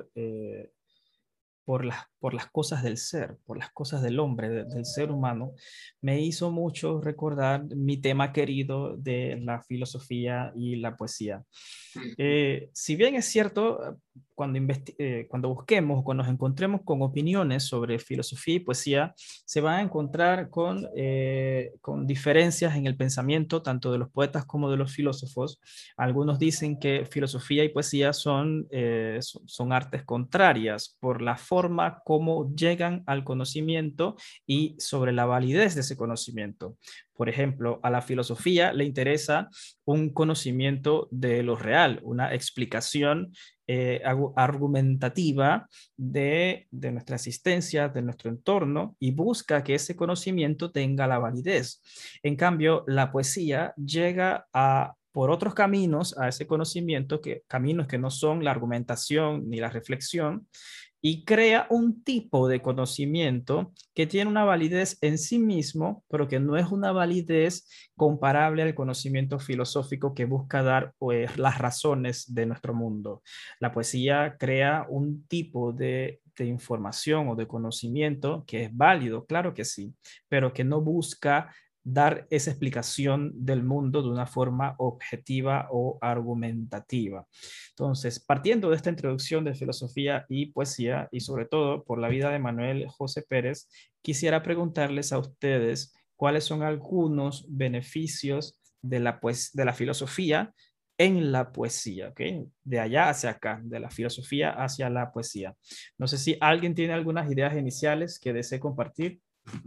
por las cosas del ser, por las cosas del hombre, del ser humano, me hizo mucho recordar mi tema querido de la filosofía y la poesía. Si bien es cierto, cuando busquemos, cuando nos encontremos con opiniones sobre filosofía y poesía, se van a encontrar con diferencias en el pensamiento tanto de los poetas como de los filósofos. Algunos dicen que filosofía y poesía son artes contrarias por la forma como llegan al conocimiento y sobre la validez de ese conocimiento. Por ejemplo, a la filosofía le interesa un conocimiento de lo real, una explicación argumentativa de nuestra existencia, de nuestro entorno, y busca que ese conocimiento tenga la validez. En cambio, la poesía llega por otros caminos a ese conocimiento, caminos que no son la argumentación ni la reflexión, y crea un tipo de conocimiento que tiene una validez en sí mismo, pero que no es una validez comparable al conocimiento filosófico que busca dar pues, las razones de nuestro mundo. La poesía crea un tipo de información o de conocimiento que es válido, claro que sí, pero que no busca dar esa explicación del mundo de una forma objetiva o argumentativa. Entonces, partiendo de esta introducción de filosofía y poesía, y sobre todo por la vida de Manuel José Pérez, quisiera preguntarles a ustedes cuáles son algunos beneficios de la filosofía en la poesía, ¿ok? De allá hacia acá, de la filosofía hacia la poesía. No sé si alguien tiene algunas ideas iniciales que desee compartir.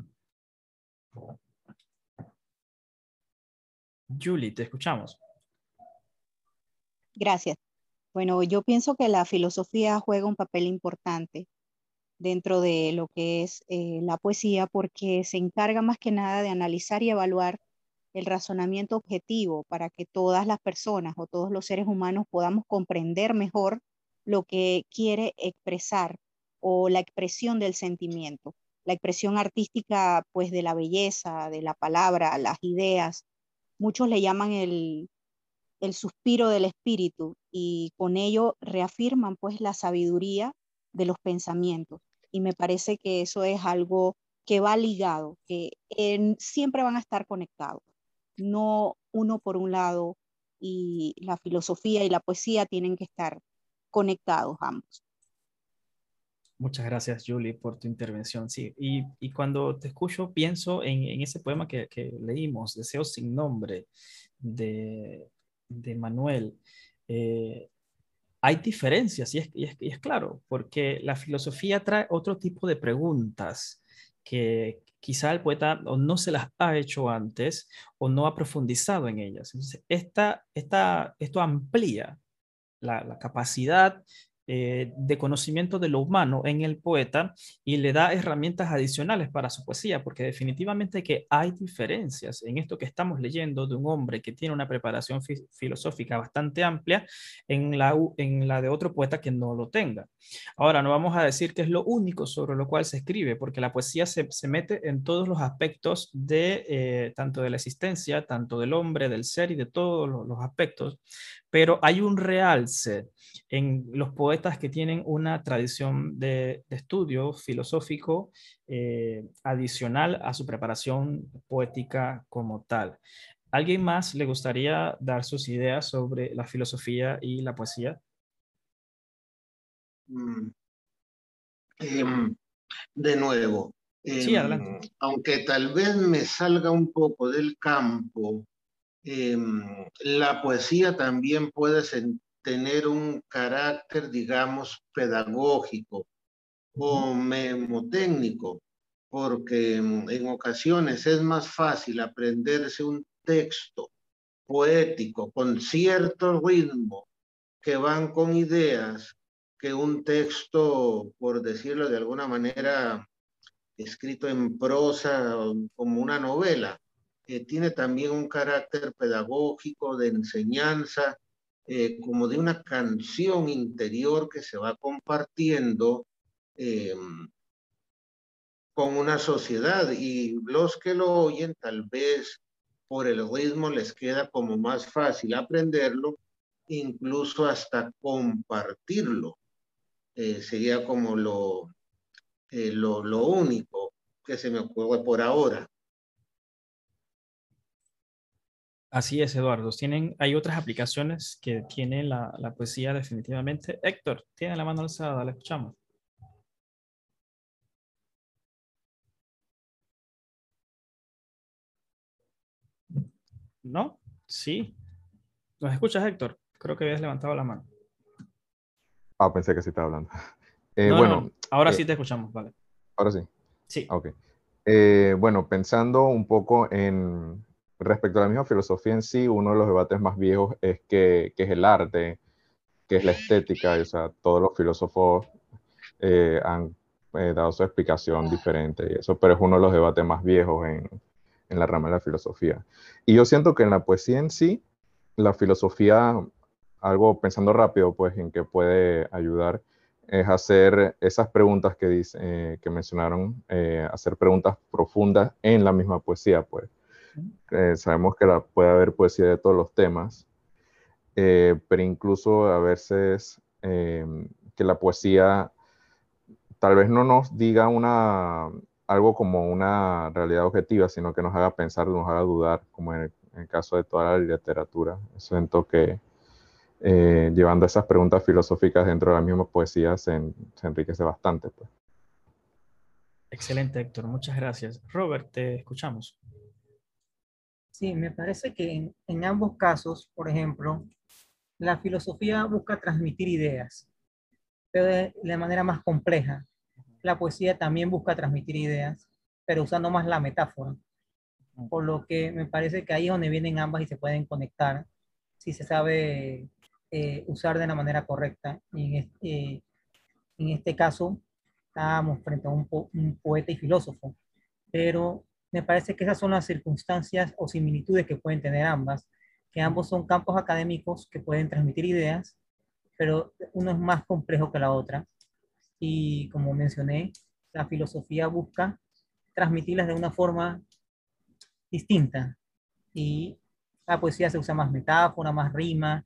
Julie, te escuchamos. Gracias. Bueno, yo pienso que la filosofía juega un papel importante dentro de lo que es la poesía porque se encarga más que nada de analizar y evaluar el razonamiento objetivo para que todas las personas o todos los seres humanos podamos comprender mejor lo que quiere expresar o la expresión del sentimiento, la expresión artística pues de la belleza, de la palabra, las ideas. Muchos le llaman el suspiro del espíritu y con ello reafirman pues la sabiduría de los pensamientos. Y me parece que eso es algo que va ligado, que siempre van a estar conectados, no uno por un lado y la filosofía y la poesía tienen que estar conectados ambos. Muchas gracias, Julie, por tu intervención. Sí, y cuando te escucho, pienso en ese poema que leímos, Deseo sin nombre, de Manuel. Hay diferencias, y es claro, porque la filosofía trae otro tipo de preguntas que quizá el poeta o no se las ha hecho antes o no ha profundizado en ellas. Entonces, esto amplía la capacidad de conocimiento de lo humano en el poeta y le da herramientas adicionales para su poesía, porque definitivamente que hay diferencias en esto que estamos leyendo de un hombre que tiene una preparación filosófica bastante amplia en la de otro poeta que no lo tenga. Ahora, no vamos a decir que es lo único sobre lo cual se escribe, porque la poesía se mete en todos los aspectos de tanto de la existencia, tanto del hombre, del ser y de todos los aspectos, pero hay un realce en los poetas que tienen una tradición de estudio filosófico adicional a su preparación poética como tal. ¿Alguien más le gustaría dar sus ideas sobre la filosofía y la poesía? De nuevo, Sí, adelante. aunque tal vez me salga un poco del campo, la poesía también puede tener un carácter, digamos, pedagógico o memotécnico, porque en ocasiones es más fácil aprenderse un texto poético con cierto ritmo que van con ideas que un texto, por decirlo de alguna manera, escrito en prosa como una novela. Tiene también un carácter pedagógico, de enseñanza, como de una canción interior que se va compartiendo con una sociedad, y los que lo oyen tal vez por el ritmo les queda como más fácil aprenderlo, incluso hasta compartirlo. Sería como lo único que se me ocurre por ahora. Así es, Eduardo. Hay otras aplicaciones que tiene la poesía definitivamente. Héctor, tiene la mano alzada, le escuchamos. ¿No? Sí. ¿Nos escuchas, Héctor? Creo que habías levantado la mano. Ah, pensé que sí estaba hablando. No, ahora sí te escuchamos, vale. Ahora sí. Sí. Ok. Bueno, pensando un poco en respecto a la misma filosofía en sí, uno de los debates más viejos es qué es el arte, qué es la estética, o sea, todos los filósofos han dado su explicación diferente y eso, pero es uno de los debates más viejos en la rama de la filosofía. Y yo siento que en la poesía en sí, la filosofía, algo pensando rápido, pues en que puede ayudar, es hacer esas preguntas que mencionaron, hacer preguntas profundas en la misma poesía, pues. Sabemos que puede haber poesía de todos los temas, pero incluso a veces que la poesía tal vez no nos diga algo como una realidad objetiva, sino que nos haga pensar, nos haga dudar, como en el caso de toda la literatura. Siento que llevando esas preguntas filosóficas dentro de la misma poesía se enriquece bastante, pues. Excelente, Héctor. Muchas gracias. Robert, te escuchamos. Sí, me parece que en ambos casos, por ejemplo, la filosofía busca transmitir ideas, pero de manera más compleja. La poesía también busca transmitir ideas, pero usando más la metáfora. Por lo que me parece que ahí es donde vienen ambas y se pueden conectar si se sabe usar de la manera correcta. Y en este caso, estábamos frente a un poeta y filósofo, pero me parece que esas son las circunstancias o similitudes que pueden tener ambas, que ambos son campos académicos que pueden transmitir ideas, pero uno es más complejo que la otra. Y como mencioné, la filosofía busca transmitirlas de una forma distinta. Y la poesía se usa más metáfora, más rima,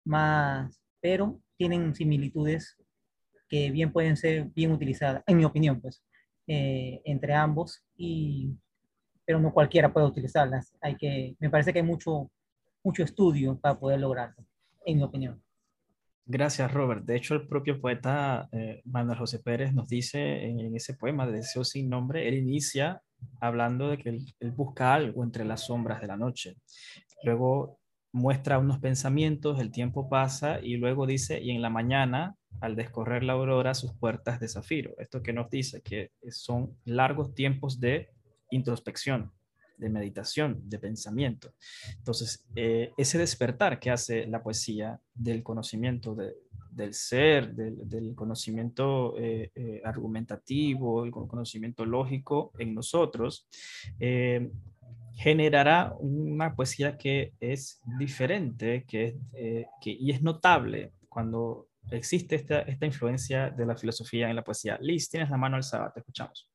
pero tienen similitudes que bien pueden ser bien utilizadas, en mi opinión, pues, entre ambos, pero no cualquiera puede utilizarlas. Me parece que hay mucho estudio para poder lograrlo, en mi opinión. Gracias, Robert. De hecho, el propio poeta Manuel José Pérez nos dice en ese poema de Deseo sin nombre, él inicia hablando de que él busca algo entre las sombras de la noche. Luego muestra unos pensamientos, el tiempo pasa y luego dice, y en la mañana, al descorrer la aurora, sus puertas de zafiro. Esto que nos dice que son largos tiempos de introspección, de meditación, de pensamiento. Entonces, ese despertar que hace la poesía del conocimiento del ser, del conocimiento argumentativo, el conocimiento lógico en nosotros, generará una poesía que es diferente, y es notable cuando existe esta influencia de la filosofía en la poesía. Liz, tienes la mano alzada, te escuchamos.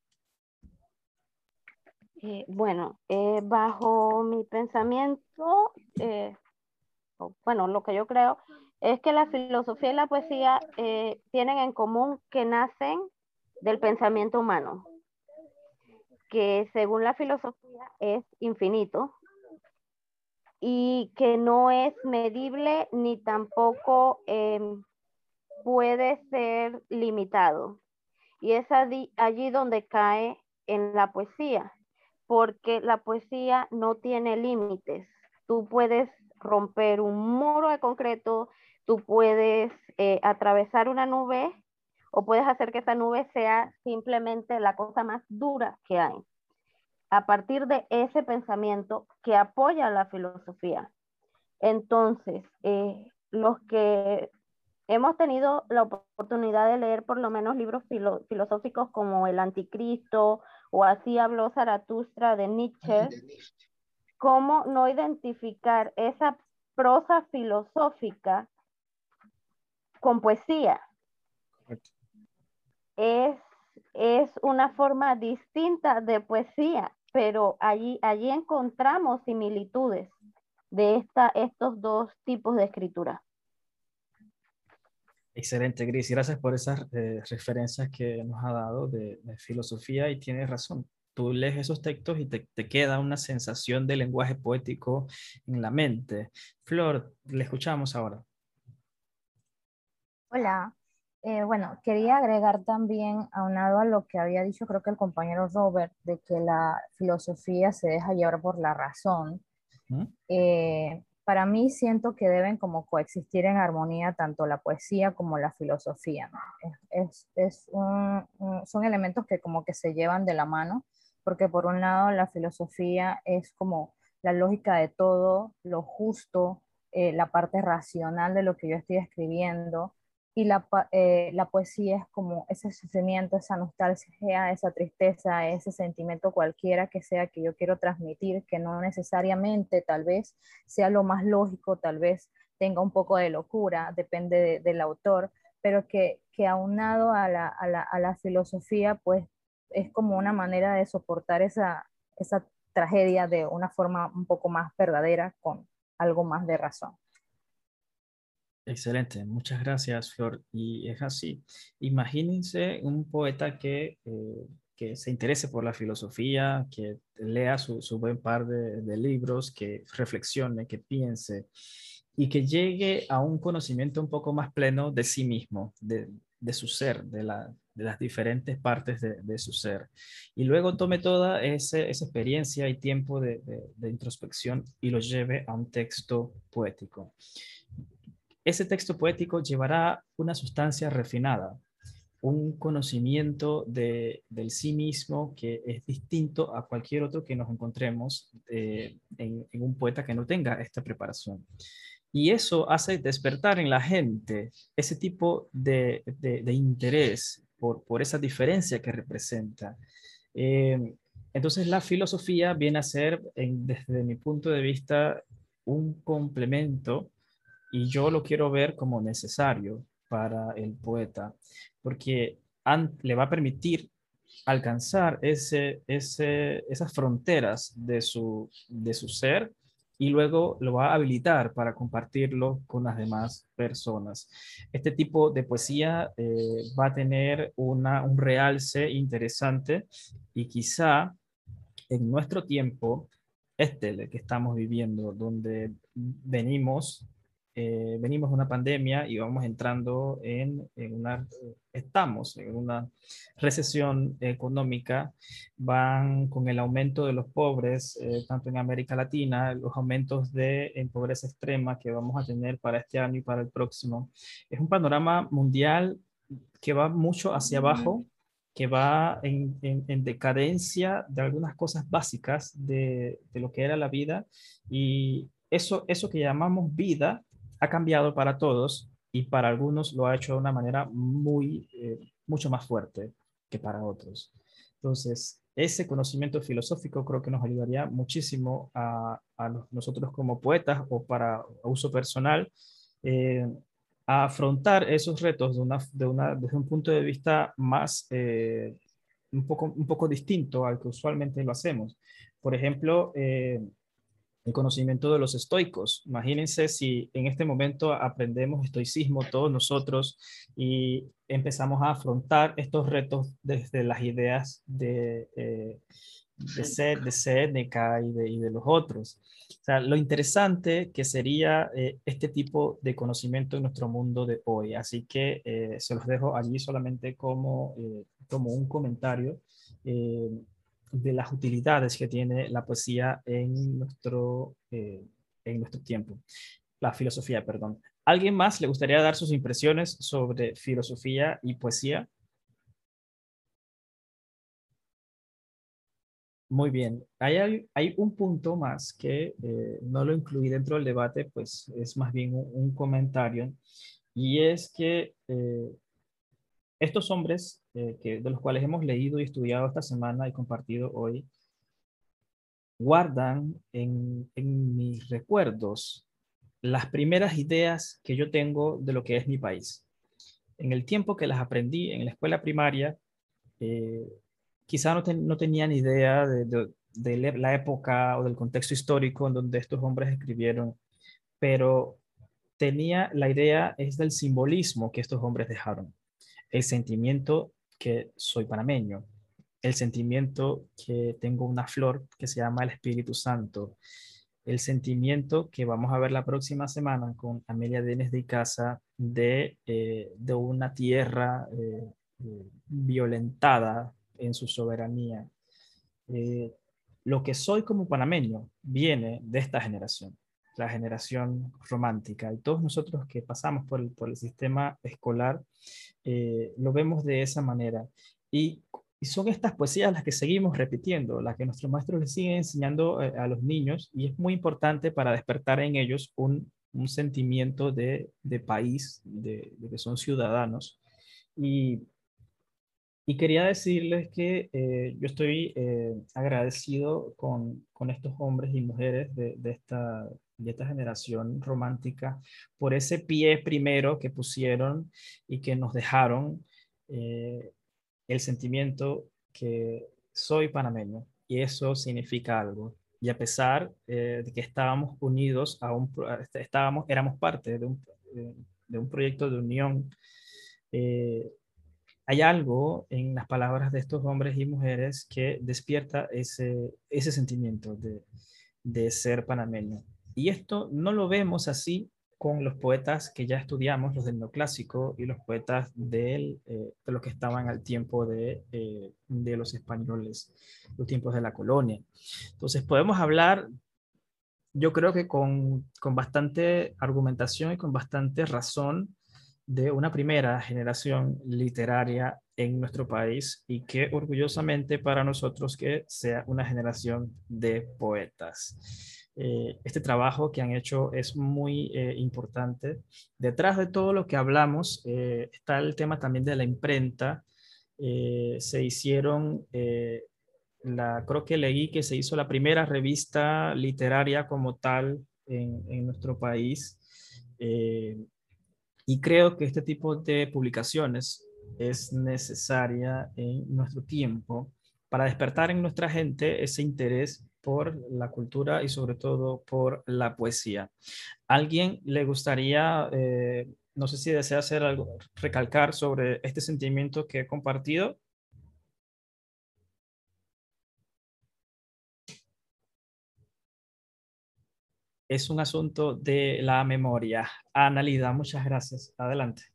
Bueno, bajo mi pensamiento, bueno, lo que yo creo es que la filosofía y la poesía tienen en común que nacen del pensamiento humano, que según la filosofía es infinito y que no es medible ni tampoco puede ser limitado. Y es allí donde cae en la poesía, porque la poesía no tiene límites. Tú puedes romper un muro de concreto, tú puedes atravesar una nube o puedes hacer que esa nube sea simplemente la cosa más dura que hay. A partir de ese pensamiento que apoya la filosofía. Entonces, los que hemos tenido la oportunidad de leer por lo menos libros filosóficos como El Anticristo o Así habló Zaratustra de Nietzsche, ¿cómo no identificar esa prosa filosófica con poesía? Es una forma distinta de poesía, pero allí encontramos similitudes de estos dos tipos de escritura. Excelente, Gris. Gracias por esas referencias que nos ha dado de filosofía, y tienes razón. Tú lees esos textos y te queda una sensación de lenguaje poético en la mente. Flor, le escuchamos ahora. Hola. Bueno, quería agregar también, aunado a lo que había dicho, creo que el compañero Robert, de que la filosofía se deja llevar por la razón. Para mí siento que deben como coexistir en armonía tanto la poesía como la filosofía, ¿no? Son elementos que como que se llevan de la mano, porque por un lado la filosofía es como la lógica de todo, lo justo, la parte racional de lo que yo estoy escribiendo, y la poesía es como ese sufrimiento, esa nostalgia, esa tristeza, ese sentimiento cualquiera que sea que yo quiero transmitir, que no necesariamente tal vez sea lo más lógico, tal vez tenga un poco de locura, depende del autor, pero que aunado a la filosofía, pues es como una manera de soportar esa tragedia de una forma un poco más verdadera, con algo más de razón. Excelente, muchas gracias, Flor. Y es así. Imagínense un poeta que se interese por la filosofía, que lea su buen par de libros, que reflexione, que piense y que llegue a un conocimiento un poco más pleno de sí mismo, de su ser, de las diferentes partes de su ser. Y luego tome toda esa experiencia y tiempo de introspección y lo lleve a un texto poético. Ese texto poético llevará una sustancia refinada, un conocimiento del sí mismo que es distinto a cualquier otro que nos encontremos en un poeta que no tenga esta preparación. Y eso hace despertar en la gente ese tipo de interés por esa diferencia que representa. Entonces la filosofía viene a ser, desde mi punto de vista, un complemento, y yo lo quiero ver como necesario para el poeta, porque le va a permitir alcanzar esas fronteras de su ser, y luego lo va a habilitar para compartirlo con las demás personas. Este tipo de poesía va a tener un realce interesante, y quizá en nuestro tiempo, el que estamos viviendo, donde venimos de una pandemia y vamos entrando estamos en una recesión económica, van con el aumento de los pobres, tanto en América Latina, los aumentos en pobreza extrema que vamos a tener para este año y para el próximo. Es un panorama mundial que va mucho hacia abajo, que va en decadencia de algunas cosas básicas de lo que era la vida, y eso que llamamos vida ha cambiado para todos, y para algunos lo ha hecho de una manera mucho más fuerte que para otros. Entonces, ese conocimiento filosófico creo que nos ayudaría muchísimo a nosotros como poetas o para uso personal, a afrontar esos retos desde un punto de vista más, un poco distinto al que usualmente lo hacemos. Por ejemplo, el conocimiento de los estoicos. Imagínense si en este momento aprendemos estoicismo todos nosotros y empezamos a afrontar estos retos desde las ideas de Séneca y de los otros. O sea, lo interesante que sería este tipo de conocimiento en nuestro mundo de hoy. Así que se los dejo allí solamente como un comentario de las utilidades que tiene la poesía en nuestro tiempo. La filosofía, perdón. ¿Alguien más le gustaría dar sus impresiones sobre filosofía y poesía? Muy bien. Hay un punto más que no lo incluí dentro del debate, pues es más bien un comentario, y es que estos hombres de los cuales hemos leído y estudiado esta semana y compartido hoy, guardan en mis recuerdos las primeras ideas que yo tengo de lo que es mi país. En el tiempo que las aprendí en la escuela primaria, eh, quizá no tenían idea de la época o del contexto histórico en donde estos hombres escribieron, pero tenía la idea es del simbolismo que estos hombres dejaron, el sentimiento que soy panameño, el sentimiento que tengo una flor que se llama el Espíritu Santo, el sentimiento que vamos a ver la próxima semana con Amelia Denes de Icaza de una tierra violentada en su soberanía. Eh, lo que soy como panameño viene de esta generación, la generación romántica, y todos nosotros que pasamos por el sistema escolar lo vemos de esa manera. Y son estas poesías las que seguimos repitiendo, las que nuestros maestros les siguen enseñando a los niños, y es muy importante para despertar en ellos un sentimiento de país, de que son ciudadanos. Y quería decirles que yo estoy agradecido con estos hombres y mujeres de esta generación romántica por ese pie primero que pusieron y que nos dejaron el sentimiento que soy panameño, y eso significa algo. Y a pesar de que estábamos unidos éramos parte de un proyecto de unión, eh, hay algo en las palabras de estos hombres y mujeres que despierta ese sentimiento de ser panameño. Y esto no lo vemos así con los poetas que ya estudiamos, los del neoclásico y los poetas de los que estaban al tiempo de los españoles, los tiempos de la colonia. Entonces podemos hablar, yo creo que con bastante argumentación y con bastante razón, de una primera generación literaria en nuestro país, y que orgullosamente para nosotros que sea una generación de poetas. Este trabajo que han hecho es muy importante. Detrás de todo lo que hablamos está el tema también de la imprenta. Se hicieron creo que leí que se hizo la primera revista literaria como tal en nuestro país. Y creo que este tipo de publicaciones es necesaria en nuestro tiempo para despertar en nuestra gente ese interés por la cultura y sobre todo por la poesía. ¿Alguien le gustaría, no sé si desea hacer algo, recalcar sobre este sentimiento que he compartido? Es un asunto de la memoria. Analida, muchas gracias. Adelante.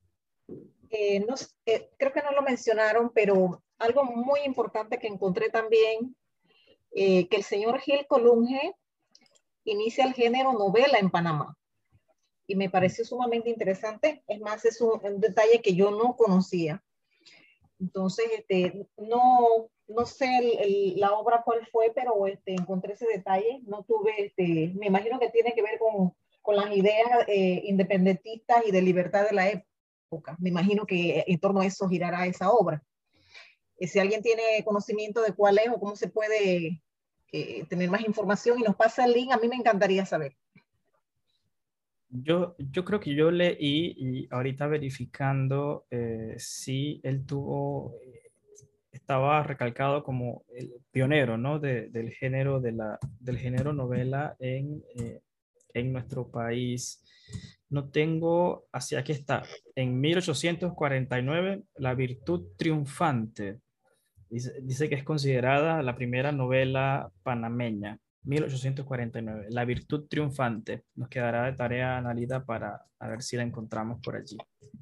Creo que no lo mencionaron, pero algo muy importante que encontré también, que el señor Gil Colunge inicia el género novela en Panamá. Y me pareció sumamente interesante. Es más, es un detalle que yo no conocía. Entonces, no sé la obra cuál fue, pero encontré ese detalle. No tuve, me imagino que tiene que ver con con las ideas independentistas y de libertad de la época. Me imagino que en torno a eso girará esa obra. Si alguien tiene conocimiento de cuál es o cómo se puede tener más información y nos pasa el link, a mí me encantaría saber. Yo creo que yo leí y ahorita verificando si él estaba recalcado como el pionero, ¿no? del género del género novela en nuestro país. No tengo, hacia aquí está, en 1849, La Virtud Triunfante. Dice que es considerada la primera novela panameña. 1849, La Virtud Triunfante. Nos quedará de tarea, Analida, para a ver si la encontramos por allí.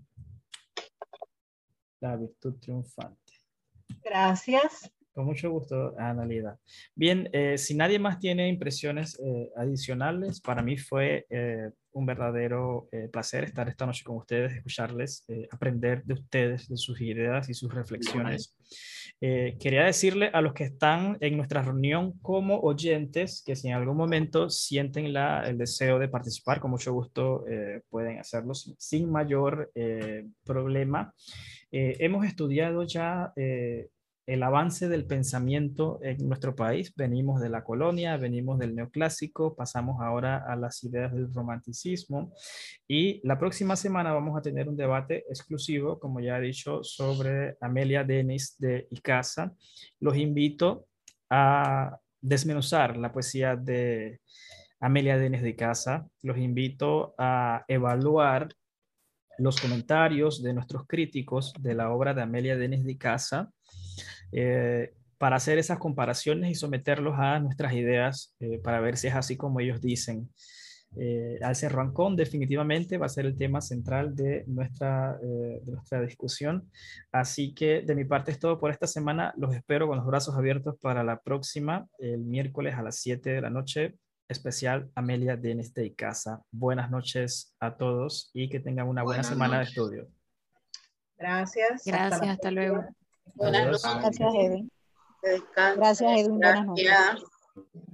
La Virtud Triunfante. Gracias. Con mucho gusto, Analida. Bien, si nadie más tiene impresiones adicionales, para mí fue un verdadero placer estar esta noche con ustedes, escucharles, aprender de ustedes, de sus ideas y sus reflexiones. Quería decirle a los que están en nuestra reunión como oyentes que si en algún momento sienten el deseo de participar, con mucho gusto pueden hacerlo sin mayor problema. Hemos estudiado ya el avance del pensamiento en nuestro país. Venimos de la colonia, venimos del neoclásico, pasamos ahora a las ideas del romanticismo y la próxima semana vamos a tener un debate exclusivo, como ya he dicho, sobre Amelia Denis de Icaza. Los invito a desmenuzar la poesía de Amelia Denis de Icaza. Los invito a evaluar los comentarios de nuestros críticos de la obra de Amelia Denis de Icaza, para hacer esas comparaciones y someterlos a nuestras ideas para ver si es así como ellos dicen. Alce Rancón definitivamente va a ser el tema central de nuestra discusión. Así que de mi parte es todo por esta semana. Los espero con los brazos abiertos para la próxima, el miércoles a las 7 de la noche, especial Amelia Denis de Icaza. Buenas noches a todos y que tengan una buena semana de estudio. Gracias. Gracias, hasta luego. Buenas noches. Gracias, Edwin. Que descansen. Gracias, Edwin. Buenas noches. Gracias.